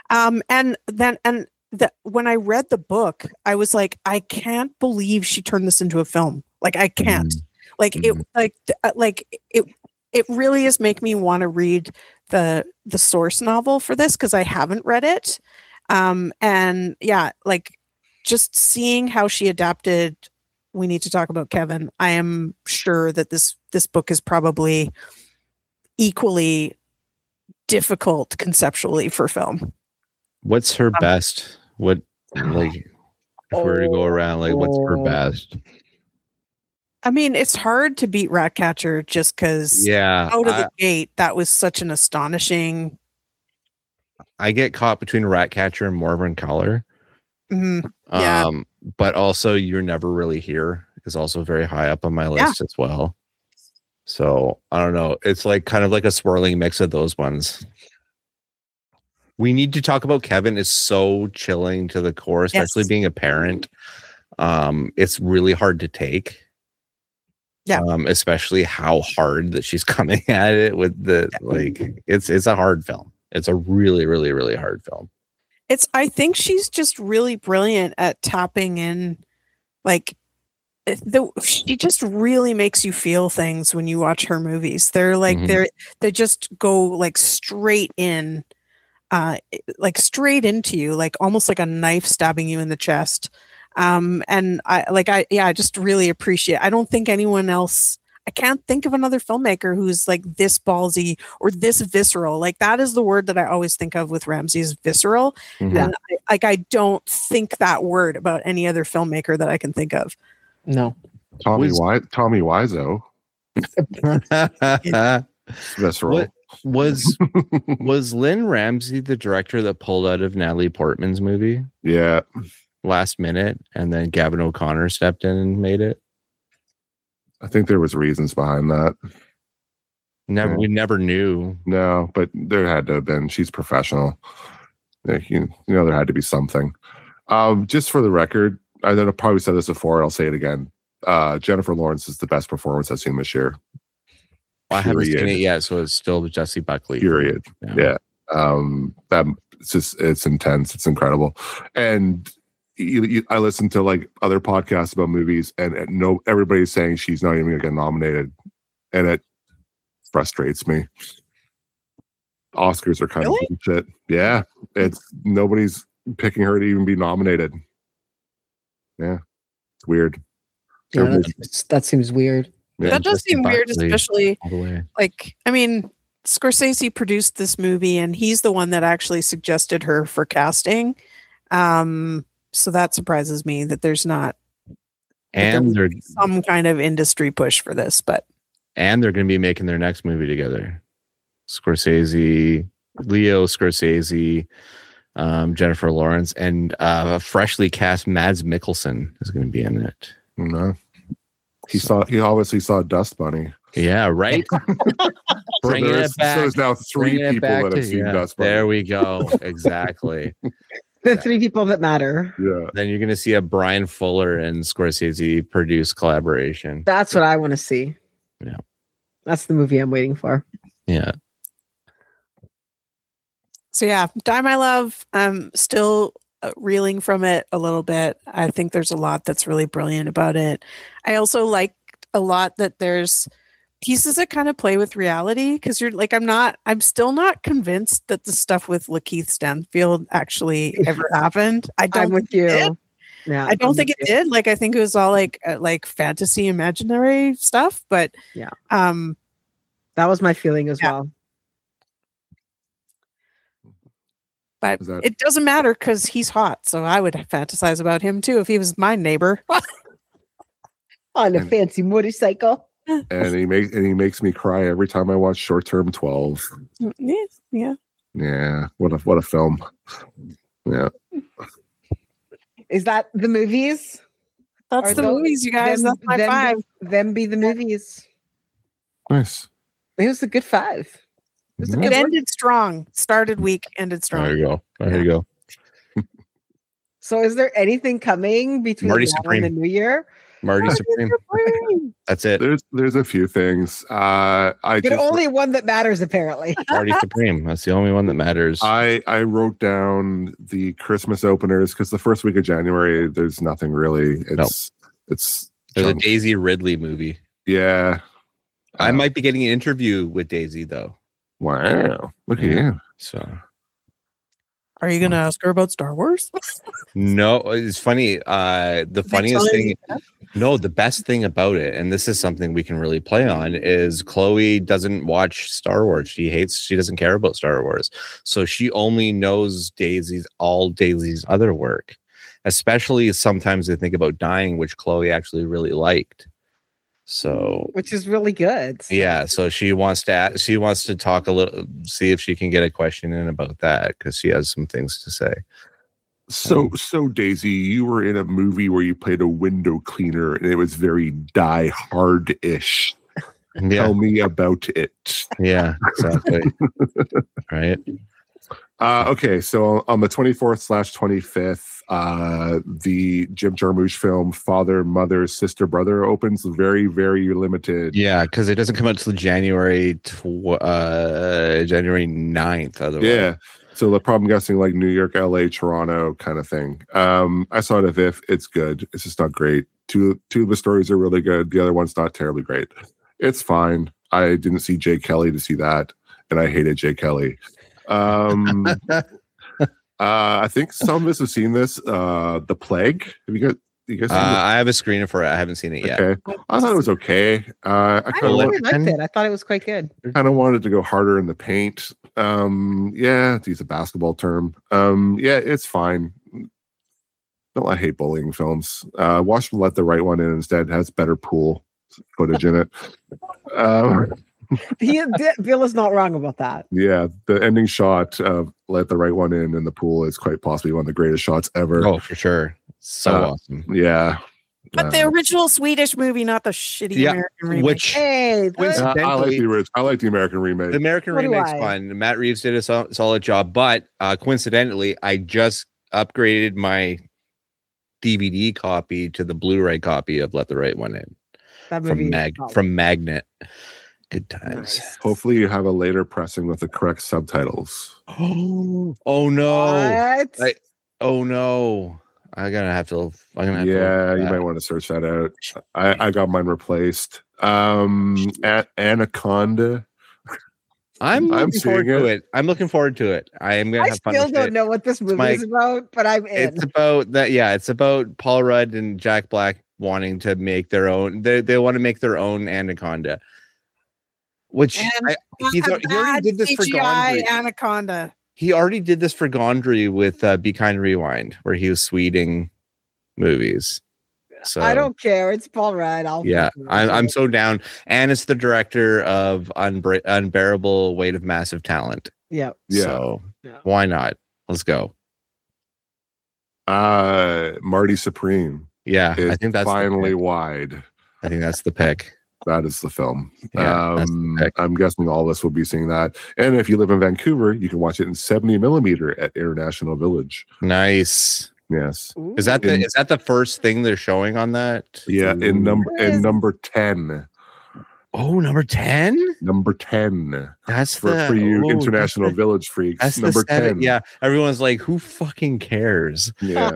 S2: When I read the book, I was like, I can't believe she turned this into a film. Like I can't. It really is make me want to read the source novel for this, because I haven't read it. And yeah, like just seeing how she adapted We Need to Talk About Kevin, I am sure that this book is probably equally difficult conceptually for film.
S3: What's her best? What, like, if we were to go around, like, what's her best?
S2: I mean, it's hard to beat Ratcatcher just because out of the gate, that was such an astonishing.
S3: I get caught between Ratcatcher and Morven Caller.
S2: Mm-hmm. Yeah.
S3: But also You're Never Really Here is also very high up on my list as well. So I don't know. It's like kind of like a swirling mix of those ones. We Need to Talk About Kevin is so chilling to the core, especially being a parent. It's really hard to take.
S2: Yeah.
S3: Especially how hard that she's coming at it with the like. It's a hard film. It's a really, really, really hard film.
S2: I think she's just really brilliant at tapping in, like she just really makes you feel things when you watch her movies. They're like they just go like straight in, like straight into you, like almost like a knife stabbing you in the chest. And I just really appreciate. I don't think anyone else. I can't think of another filmmaker who's like this ballsy or this visceral. Like that is the word that I always think of with Ramsey is visceral. And I don't think that word about any other filmmaker that I can think of.
S1: No.
S4: Tommy Wiseau. Visceral.
S3: Was Lynn Ramsey the director that pulled out of Natalie Portman's movie?
S4: Yeah.
S3: Last minute, and then Gavin O'Connor stepped in and made it.
S4: I think there was reasons behind that.
S3: We never knew.
S4: No, but there had to have been. She's professional. You know, there had to be something. Just for the record, I know I probably said this before. I'll say it again. Jennifer Lawrence is the best performance I've seen this year.
S3: I haven't seen it yet, so it's still Jessie Buckley.
S4: Period. Yeah. It's intense. It's incredible. And I listen to like other podcasts about movies, and everybody's saying she's not even going to get nominated, and it frustrates me. Oscars are kind of bullshit. Yeah, nobody's picking her to even be nominated. Yeah, it's weird.
S1: Yeah, that seems weird.
S2: Yeah, that does seem weird, especially like, I mean, Scorsese produced this movie, and he's the one that actually suggested her for casting. So that surprises me that there's not some kind of industry push for this,
S3: and they're going to be making their next movie together. Leo Scorsese, Jennifer Lawrence, and a freshly cast Mads Mikkelsen is going to be in it.
S4: No, he obviously saw Dust Bunny.
S3: Yeah, right. Bringing it back.
S4: So there's now 3 people that have seen Dust Bunny.
S3: There we go. Exactly.
S1: The 3 people that matter.
S4: Yeah.
S3: Then you're going to see a Brian Fuller and Scorsese produced collaboration.
S1: That's what I want to see.
S3: Yeah.
S1: That's the movie I'm waiting for.
S3: Yeah.
S2: So yeah, Die My Love. I'm still reeling from it a little bit. I think there's a lot that's really brilliant about it. I also like a lot that there's pieces that kind of play with reality, because you're like, I'm still not convinced that the stuff with Lakeith Stanfield actually ever happened.
S1: I'm with you.
S2: Yeah, I don't think it did. Like, I think it was all like fantasy, imaginary stuff. But
S1: yeah, that was my feeling as well.
S2: But it doesn't matter because he's hot. So I would fantasize about him too if he was my neighbor
S1: on a fancy motorcycle.
S4: And he makes me cry every time I watch Short Term 12.
S2: Yeah.
S4: Yeah. What a film. Yeah.
S1: Is that the movies?
S2: That's the movies, you guys. That's my 5.
S1: Them be the movies.
S4: Nice.
S1: It was a good 5.
S2: It ended strong. Started weak, ended strong.
S3: There you go.
S1: So is there anything coming between now and the new year?
S3: Marty Supreme. That's it.
S4: There's a few things.
S1: Only one that matters, apparently.
S3: Marty Supreme. That's the only one that matters.
S4: I wrote down the Christmas openers because the first week of January, there's nothing really. It's
S3: there's a Daisy Ridley movie.
S4: Yeah.
S3: I might be getting an interview with Daisy though.
S4: Wow. Look at you.
S3: So
S2: are you going to ask her about Star Wars?
S3: No, it's funny. The funniest thing, the best thing about it, and this is something we can really play on, is Chloe doesn't watch Star Wars. She doesn't care about Star Wars. So she only knows Daisy's other work, especially sometimes they think about Dying, which Chloe actually really liked. So,
S1: which is really good.
S3: Yeah. So she wants to talk a little, see if she can get a question in about that because she has some things to say.
S4: So Daisy, you were in a movie where you played a window cleaner, and it was very Die Hard-ish.
S3: Yeah.
S4: Tell me about it.
S3: Yeah, exactly. Right.
S4: Okay, so on the 24th/25th, the Jim Jarmusch film Father, Mother, Sister, Brother opens very, very limited.
S3: Yeah, because it doesn't come out until January 9th. Otherwise.
S4: Yeah. So the problem, guessing like New York, LA, Toronto kind of thing. I saw it at VIF. It's good. It's just not great. Two of the stories are really good. The other one's not terribly great. It's fine. I didn't see Jay Kelly to see that, and I hated Jay Kelly. I think some of us have seen this. The Plague. Have you guys seen
S3: I have a screener for it. I haven't seen it yet.
S4: Okay. I thought it was okay. I
S1: really liked it. I thought it was quite good.
S4: Kind of wanted to go harder in the paint. Yeah, to use a basketball term. Yeah, it's fine. No, I hate bullying films. Watch Let the Right One In instead. It has better pool footage in it.
S1: Bill is not wrong about that.
S4: Yeah, the ending shot of Let the Right One In the pool is quite possibly one of the greatest shots ever.
S3: Oh, for sure. So awesome.
S4: Yeah.
S2: But the original Swedish movie, not the shitty American remake.
S3: Which
S4: I like the original. I like the American remake.
S3: The American remake's fun. Matt Reeves did a solid job, but coincidentally, I just upgraded my DVD copy to the Blu-ray copy of Let the Right One In.
S1: That movie
S3: from Magnet. Good times.
S1: Nice.
S4: Hopefully you have a later pressing with the correct subtitles.
S3: Oh no.
S1: What?
S3: Oh no. I'm gonna have to
S4: you might want to search that out. I got mine replaced. Anaconda.
S3: I'm looking forward to it. I'm looking forward to it. I am gonna have fun.
S1: I still don't know what this movie is about, but I'm in.
S3: It's about that. Yeah, it's about Paul Rudd and Jack Black wanting to make their own. They want to make their own Anaconda. Which he already did this for Gondry.
S2: Anaconda.
S3: He already did this for Gondry with Be Kind Rewind, where he was sweeting movies. So
S1: I don't care. It's Paul Rudd.
S3: I'm so down. And it's the director of Unbearable Weight of Massive Talent.
S1: Yeah.
S3: So why not? Let's go.
S4: Marty Supreme.
S3: Yeah, I think that's
S4: finally wide.
S3: I think that's the pick.
S4: That is the film.
S3: Yeah,
S4: I'm guessing all of us will be seeing that. And if you live in Vancouver, you can watch it in 70 millimeter at International Village.
S3: Nice.
S4: Yes.
S1: Ooh.
S3: Is that the first thing they're showing on that?
S4: Yeah, in number 10.
S3: Oh, number 10?
S4: Number 10.
S3: That's
S4: for you International Village freaks.
S3: That's
S4: number 10.
S3: Yeah. Everyone's like, who fucking cares?
S4: Yeah.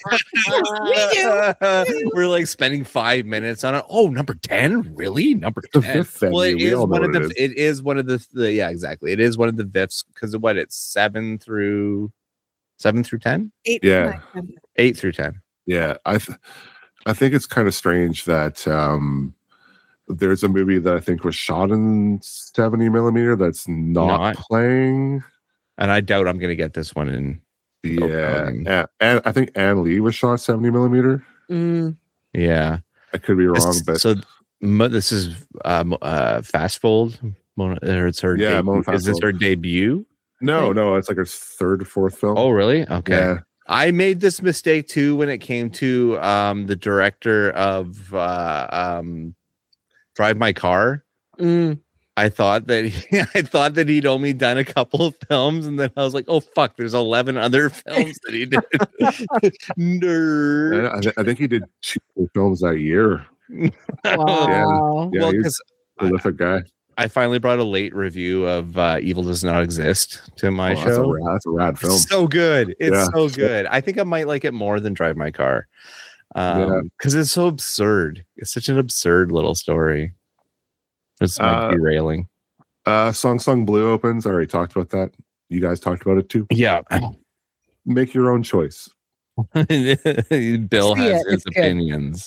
S3: We're like spending 5 minutes on it. Oh, number 10? Really? Number 10. Well, it is one of the yeah, exactly. It is one of the VIFs because of what it's 7 through 10?
S2: 8
S4: yeah.
S3: 8 through 10.
S4: Yeah. I think it's kind of strange that there's a movie that I think was shot in 70 millimeter that's not playing.
S3: And I doubt I'm going to get this one in.
S4: Yeah. And I think Ann Lee was shot 70 millimeter.
S3: Yeah.
S4: I could be wrong, but.
S3: So this is Fast Fold. It's her debut. Is this her debut?
S4: No. It's like her third or fourth film.
S3: Oh, really? Okay.
S4: Yeah.
S3: I made this mistake too when it came to the director of Drive My Car. I thought that he'd only done a couple of films, and then I was like, "Oh fuck!" There's 11 other films that he did. Nerd.
S4: I think he did 2 films that year.
S1: Wow.
S4: Yeah, he's a prolific guy.
S3: I finally brought a late review of Evil Does Not Exist to my show.
S4: That's a rad film.
S3: It's so good. It's so good. I think I might like it more than Drive My Car. Because it's so absurd. It's such an absurd little story. It's derailing.
S4: Song Blue opens. I already talked about that. You guys talked about it too.
S3: Yeah.
S4: Make your own choice.
S3: Bill has his opinions.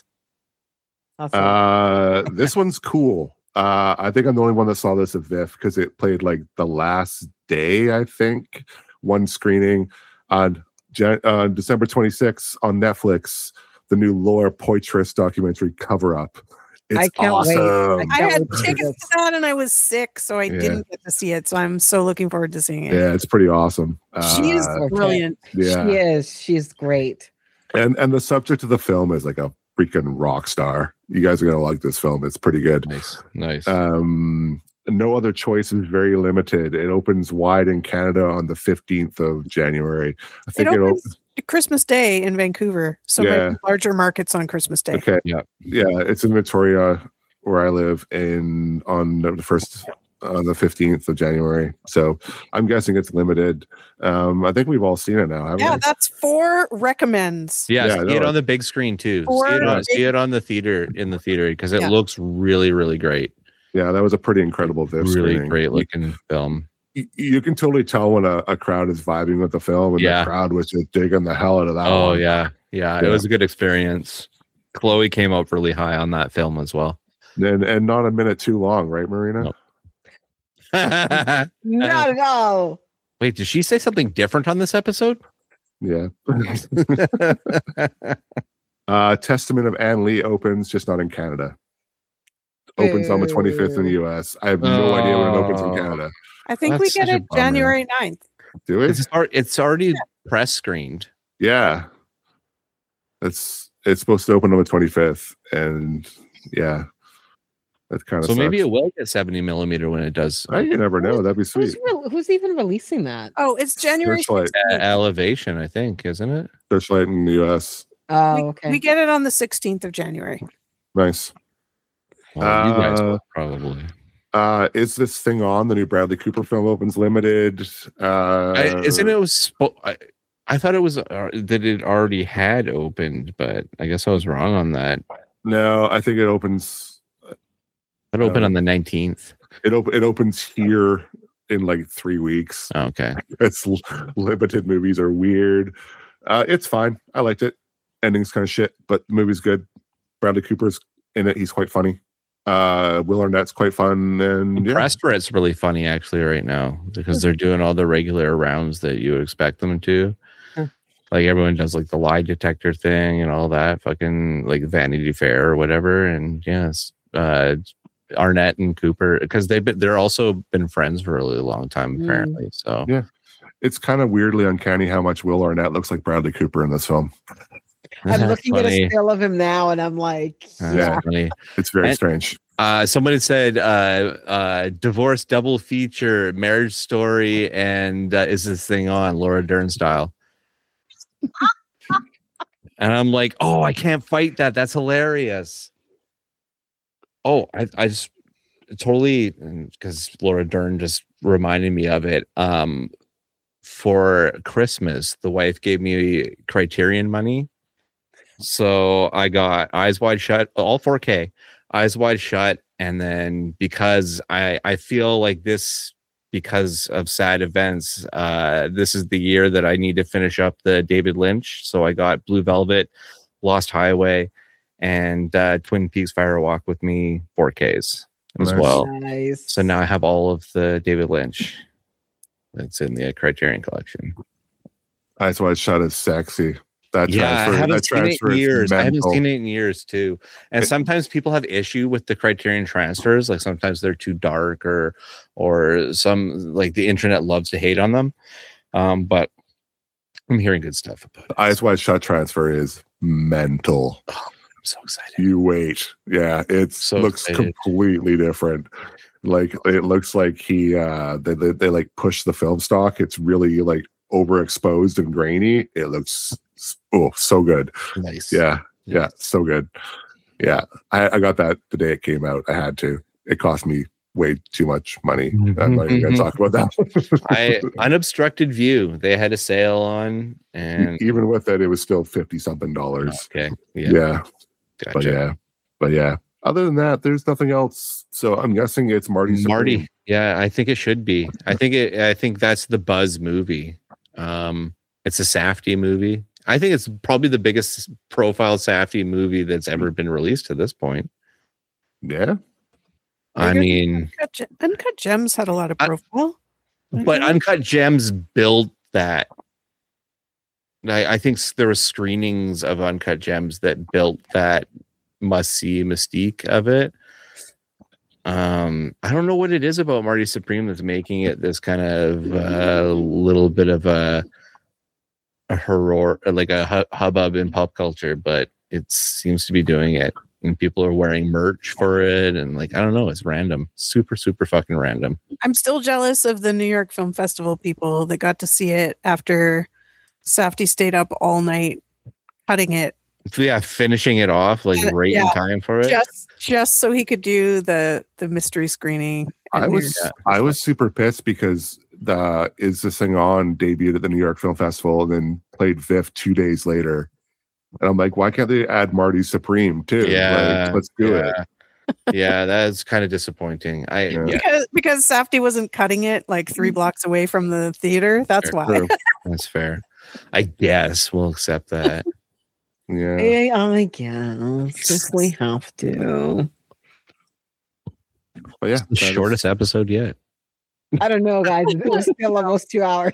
S4: This one's cool. I think I'm the only one that saw this at VIF because it played like the last day, I think. One screening on December 26th on Netflix. The new Laura Poitras documentary Cover Up. It's awesome.
S2: I had tickets to that and I was sick, so I didn't get to see it. So I'm so looking forward to seeing it.
S4: Yeah, it's pretty awesome.
S2: She is brilliant.
S4: Yeah.
S1: She is. She's great.
S4: And the subject of the film is like a freaking rock star. You guys are gonna like this film. It's pretty good.
S3: Nice.
S4: No Other Choice is very limited. It opens wide in Canada on the 15th of January. I think
S2: it opens Christmas Day in Vancouver. So maybe larger markets on Christmas Day.
S4: Okay. Yeah. It's in Victoria where I live on the 15th of January. So I'm guessing it's limited. I think we've all seen it now, haven't we?
S2: That's 4 recommends.
S3: See it on the big screen too. See it on the theater because it looks really, really great.
S4: Yeah, that was a pretty incredible
S3: really
S4: screening.
S3: Great looking film.
S4: You can totally tell when a crowd is vibing with the film, and the crowd was just digging the hell out of that one.
S3: Oh yeah. It was a good experience. Chloe came up really high on that film as well.
S4: And not a minute too long, right, Marina?
S3: Nope.
S1: Not at all.
S3: Wait, did she say something different on this episode?
S4: Yeah. Testament of Anne Lee opens, just not in Canada. Opens on the 25th in the US. I have no idea when it opens in Canada.
S2: I think we get it January 9th.
S4: Do it?
S3: It's already press screened.
S4: Yeah. It's supposed to open on the 25th. And that kind of
S3: so sucks. Maybe it will get 70 millimeter when it does.
S4: You never know. That'd be sweet.
S1: Who's even releasing that?
S2: Oh, it's January 16th.
S3: Elevation, I think, isn't it?
S4: Searchlight in the US.
S1: Oh, okay.
S2: We get it on the 16th of January.
S4: Nice.
S3: Well, you guys will probably.
S4: Is this thing on? The new Bradley Cooper film opens limited.
S3: Isn't it? I thought it was that it already had opened, but I guess I was wrong on that.
S4: No, I think it opens.
S3: It opened on the 19th.
S4: It opens here in like 3 weeks.
S3: Okay.
S4: It's limited. Movies are weird. It's fine. I liked it. Ending's kind of shit, but the movie's good. Bradley Cooper's in it. He's quite funny. Will Arnett's quite fun, and
S3: Press for it's really funny actually right now because they're doing all the regular rounds that you would expect them to. Like everyone does like the lie detector thing and all that fucking like Vanity Fair or whatever. And yes, Arnett and Cooper because they're also been friends for a really long time apparently. So
S4: it's kind of weirdly uncanny how much Will Arnett looks like Bradley Cooper in this film.
S1: I'm looking at a still of him now, and I'm like,
S4: it's very strange.
S3: Somebody said divorce double feature, Marriage Story, and Is This Thing On, Laura Dern style. And I'm like, oh, I can't fight that. That's hilarious. Oh, I just totally, because Laura Dern just reminded me of it. For Christmas, the wife gave me Criterion money. So I got Eyes Wide Shut, all 4K, Eyes Wide Shut. And then because I feel like this, because of sad events, this is the year that I need to finish up the David Lynch. So I got Blue Velvet, Lost Highway, and Twin Peaks Fire Walk with Me 4Ks as well.
S1: Nice.
S3: So now I have all of the David Lynch that's in the Criterion collection.
S4: Eyes Wide Shut is sexy. I
S3: haven't seen it in years. I haven't seen it in years too. And sometimes people have issue with the Criterion transfers. Like sometimes they're too dark or some like the internet loves to hate on them. But I'm hearing good stuff about it.
S4: Eyes Wide Shut transfer is mental.
S3: Oh, I'm so excited.
S4: You wait. Yeah, it looks completely different. Like it looks like they like push the film stock. It's really like overexposed and grainy. It looks so good.
S3: Nice.
S4: Yeah, so good. Yeah, I got that the day it came out. I had to. It cost me way too much money. I'm not even gonna talk about that.
S3: Unobstructed View. They had a sale on, and
S4: even with that, it was still $50-something.
S3: Okay.
S4: Yeah.
S3: Gotcha.
S4: But yeah. Other than that, there's nothing else. So I'm guessing it's Marty.
S3: Supreme. Yeah, I think it should be. I think that's the buzz movie. It's a Safdie movie. I think it's probably the biggest profile Safdie movie that's ever been released to this point.
S4: Yeah.
S3: I mean,
S2: Uncut Gems had a lot of profile.
S3: But Uncut Gems built that. I think there were screenings of Uncut Gems that built that must-see mystique of it. I don't know what it is about Marty Supreme that's making it this kind of little bit of a horror, like a hubbub in pop culture, but it seems to be doing it. and people are wearing merch for it, and like I don't know, it's random, super fucking random.
S2: I'm still jealous of the New York Film Festival people that got to see it after Safdie stayed up all night cutting it.
S3: Yeah, finishing it off like right in time for it.
S2: Just so he could do the mystery screening.
S4: I was super pissed because the Is This Thing On debuted at the New York Film Festival and then played VIFF 2 days later. And I'm like, why can't they add Marty Supreme too?
S3: Yeah,
S4: like, let's do it.
S3: Yeah, that's kind of disappointing.
S2: Because Safdie wasn't cutting it like 3 blocks away from the theater. That's why.
S3: That's fair. I guess we'll accept that.
S1: Yeah, I guess if we have to.
S4: But yeah,
S3: the shortest episode yet.
S1: I don't know, guys. It was still almost 2 hours.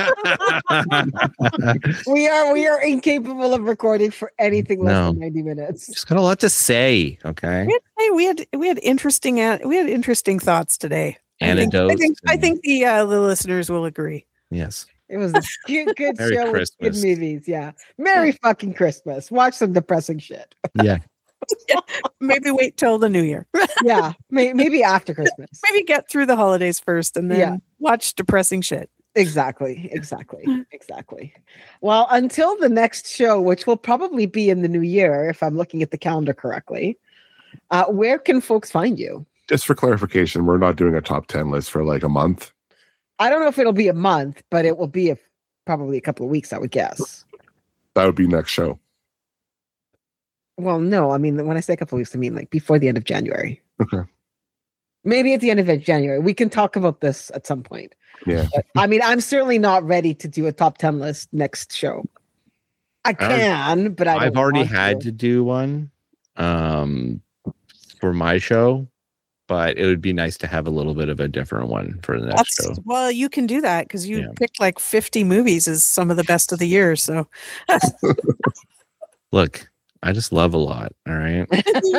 S1: we are incapable of recording for anything less than 90 minutes.
S3: Just got a lot to say. Okay.
S2: We had interesting thoughts today.
S3: Anecdotes.
S2: I think the listeners will agree.
S3: Yes.
S1: It was a cute, good
S3: Merry
S1: show
S3: Christmas.
S1: with good movies. Yeah. Merry fucking Christmas. Watch some depressing shit.
S3: Yeah.
S2: Maybe wait till the new year.
S1: Yeah. Maybe after Christmas.
S2: Maybe get through the holidays first and then watch depressing shit.
S1: Exactly. Well, until the next show, which will probably be in the new year, if I'm looking at the calendar correctly, where can folks find you?
S4: Just for clarification, we're not doing a top 10 list for like a month.
S1: I don't know if it'll be a month, but it will be probably a couple of weeks, I would guess.
S4: That would be next show.
S1: Well, no, I mean, when I say a couple of weeks, I mean like before the end of January.
S4: Okay.
S1: Maybe at the end of January. We can talk about this at some point.
S4: Yeah.
S1: But, I mean, I'm certainly not ready to do a top 10 list next show. I can, but
S3: I've already had to do one for my show. But it would be nice to have a little bit of a different one for the next show.
S2: Well, you can do that because you picked like 50 movies as some of the best of the year. So,
S3: look, I just love a lot. All right.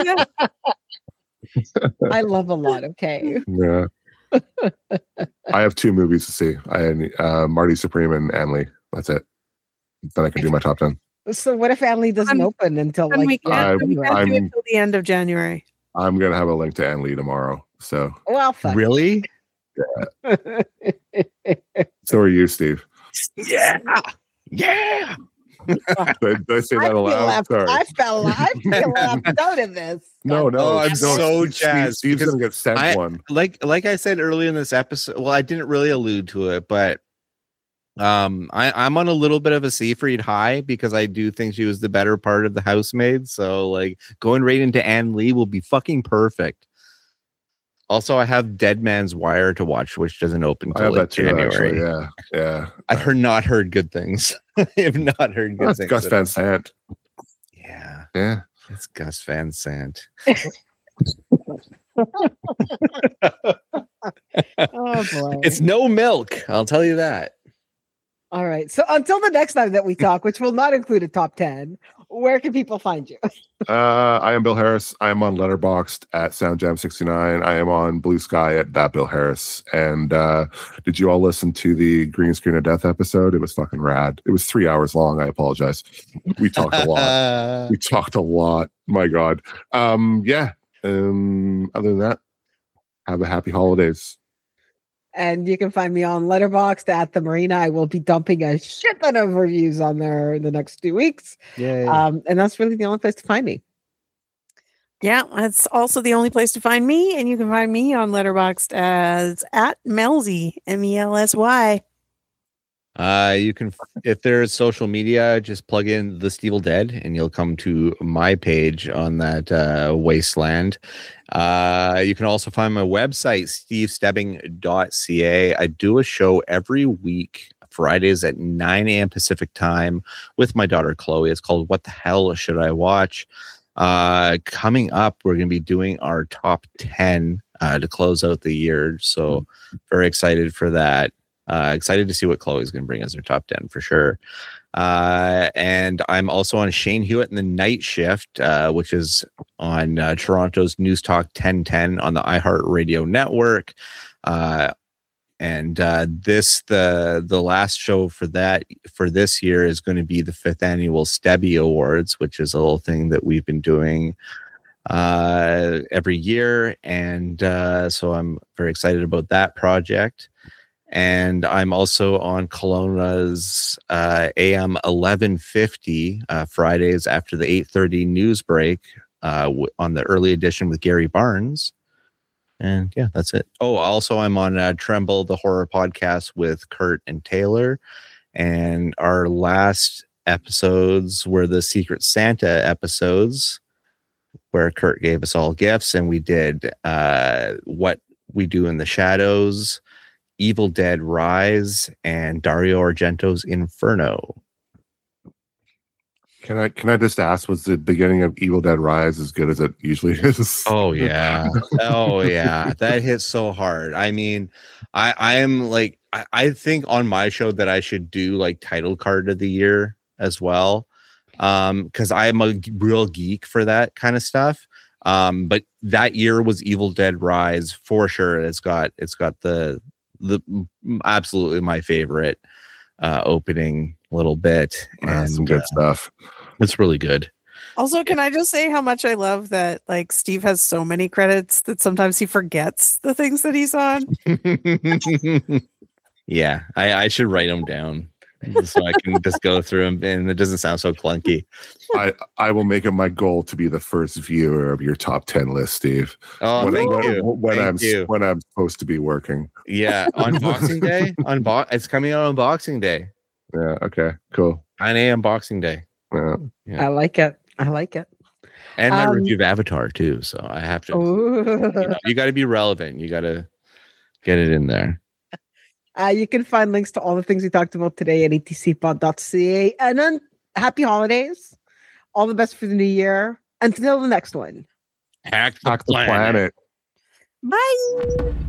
S1: I love a lot. Okay.
S4: Yeah. I have 2 movies to see. I had Marty Supreme and Anne Lee. That's it. Then I can do my top 10.
S1: So what if Anne Lee doesn't open until like
S2: we can't do it until the end of January?
S4: I'm gonna have a link to Anne Lee tomorrow. So
S1: well, fuck.
S3: Really?
S4: Yeah. So are you, Steve?
S3: Yeah.
S4: Did I say that aloud? Sorry.
S1: I feel left out of this.
S4: No.
S3: I'm so jazzed.
S4: Steve's gonna get sent one.
S3: Like I said earlier in this episode. Well, I didn't really allude to it, but I'm on a little bit of a Seyfried high because I do think she was the better part of the housemaid. So like going right into Anne Lee will be fucking perfect. Also, I have Dead Man's Wire to watch, which doesn't open until like January.
S4: Too, yeah.
S3: I've not heard good things. I have not heard good things.
S4: Gus Van Sant.
S3: Yeah.
S4: It's
S3: Gus Van Sant.
S1: Oh boy.
S3: It's no milk. I'll tell you that.
S1: All right. So until the next time that we talk, which will not include a top 10, where can people find you?
S4: I am Bill Harris. I am on Letterboxd at SoundJam69. I am on Blue Sky at That Bill Harris. And did you all listen to the Green Screen of Death episode? It was fucking rad. It was 3 hours long. I apologize. We talked a lot. My God. Other than that, have a happy holidays.
S1: And you can find me on Letterboxd at The Marina. I will be dumping a shit ton of reviews on there in the next 2 weeks. And that's really the only place to find me.
S2: Yeah, that's also the only place to find me. And you can find me on Letterboxd as at Melsy, Melsy.
S3: You can, if there's social media, just plug in The Stevel Dead and you'll come to my page on that wasteland. You can also find my website, stevestebbing.ca. I do a show every week, Fridays at 9 a.m. Pacific time with my daughter, Chloe. It's called What the Hell Should I Watch? Coming up, we're going to be doing our top 10 to close out the year. So very excited for that. Excited to see what Chloe's going to bring as her top 10 for sure. And I'm also on Shane Hewitt and the Night Shift, which is on Toronto's News Talk 1010 on the iHeartRadio network. The last show for this year is going to be the 5th annual Stebby Awards, which is a little thing that we've been doing every year. And so I'm very excited about that project. And I'm also on Kelowna's AM 1150 Fridays after the 8:30 news break on the early edition with Gary Barnes. And yeah, that's it. Oh, also I'm on Tremble, the horror podcast with Kurt and Taylor. And our last episodes were the Secret Santa episodes where Kurt gave us all gifts, and we did What We Do in the Shadows, Evil Dead Rise, and Dario Argento's Inferno.
S4: Can I just ask, was the beginning of Evil Dead Rise as good as it usually is?
S3: Oh yeah. Oh yeah. That hits so hard. I mean, I am like, I think on my show that I should do like title card of the year as well. Because I'm a real geek for that kind of stuff. But that year was Evil Dead Rise for sure. It's got the absolutely my favorite opening little bit, and
S4: some good stuff.
S3: It's really good.
S2: Also, can I just say how much I love that like Steve has so many credits that sometimes he forgets the things that he's on.
S3: Yeah, I should write them down so I can just go through them, and it doesn't sound so clunky.
S4: I will make it my goal to be the first viewer of your top 10 list, Steve.
S3: Oh, thank you.
S4: When I'm supposed to be working.
S3: Yeah, on Boxing Day. It's coming out on Boxing Day.
S4: Yeah. Okay. Cool.
S3: 9 a.m. Boxing Day.
S4: Yeah.
S1: I like it.
S3: And my review of Avatar too. So I have to. You got to be relevant. You got to get it in there.
S1: You can find links to all the things we talked about today at etcpod.ca. And then happy holidays. All the best for the new year. Until the next one.
S3: Hack the planet.
S2: Bye.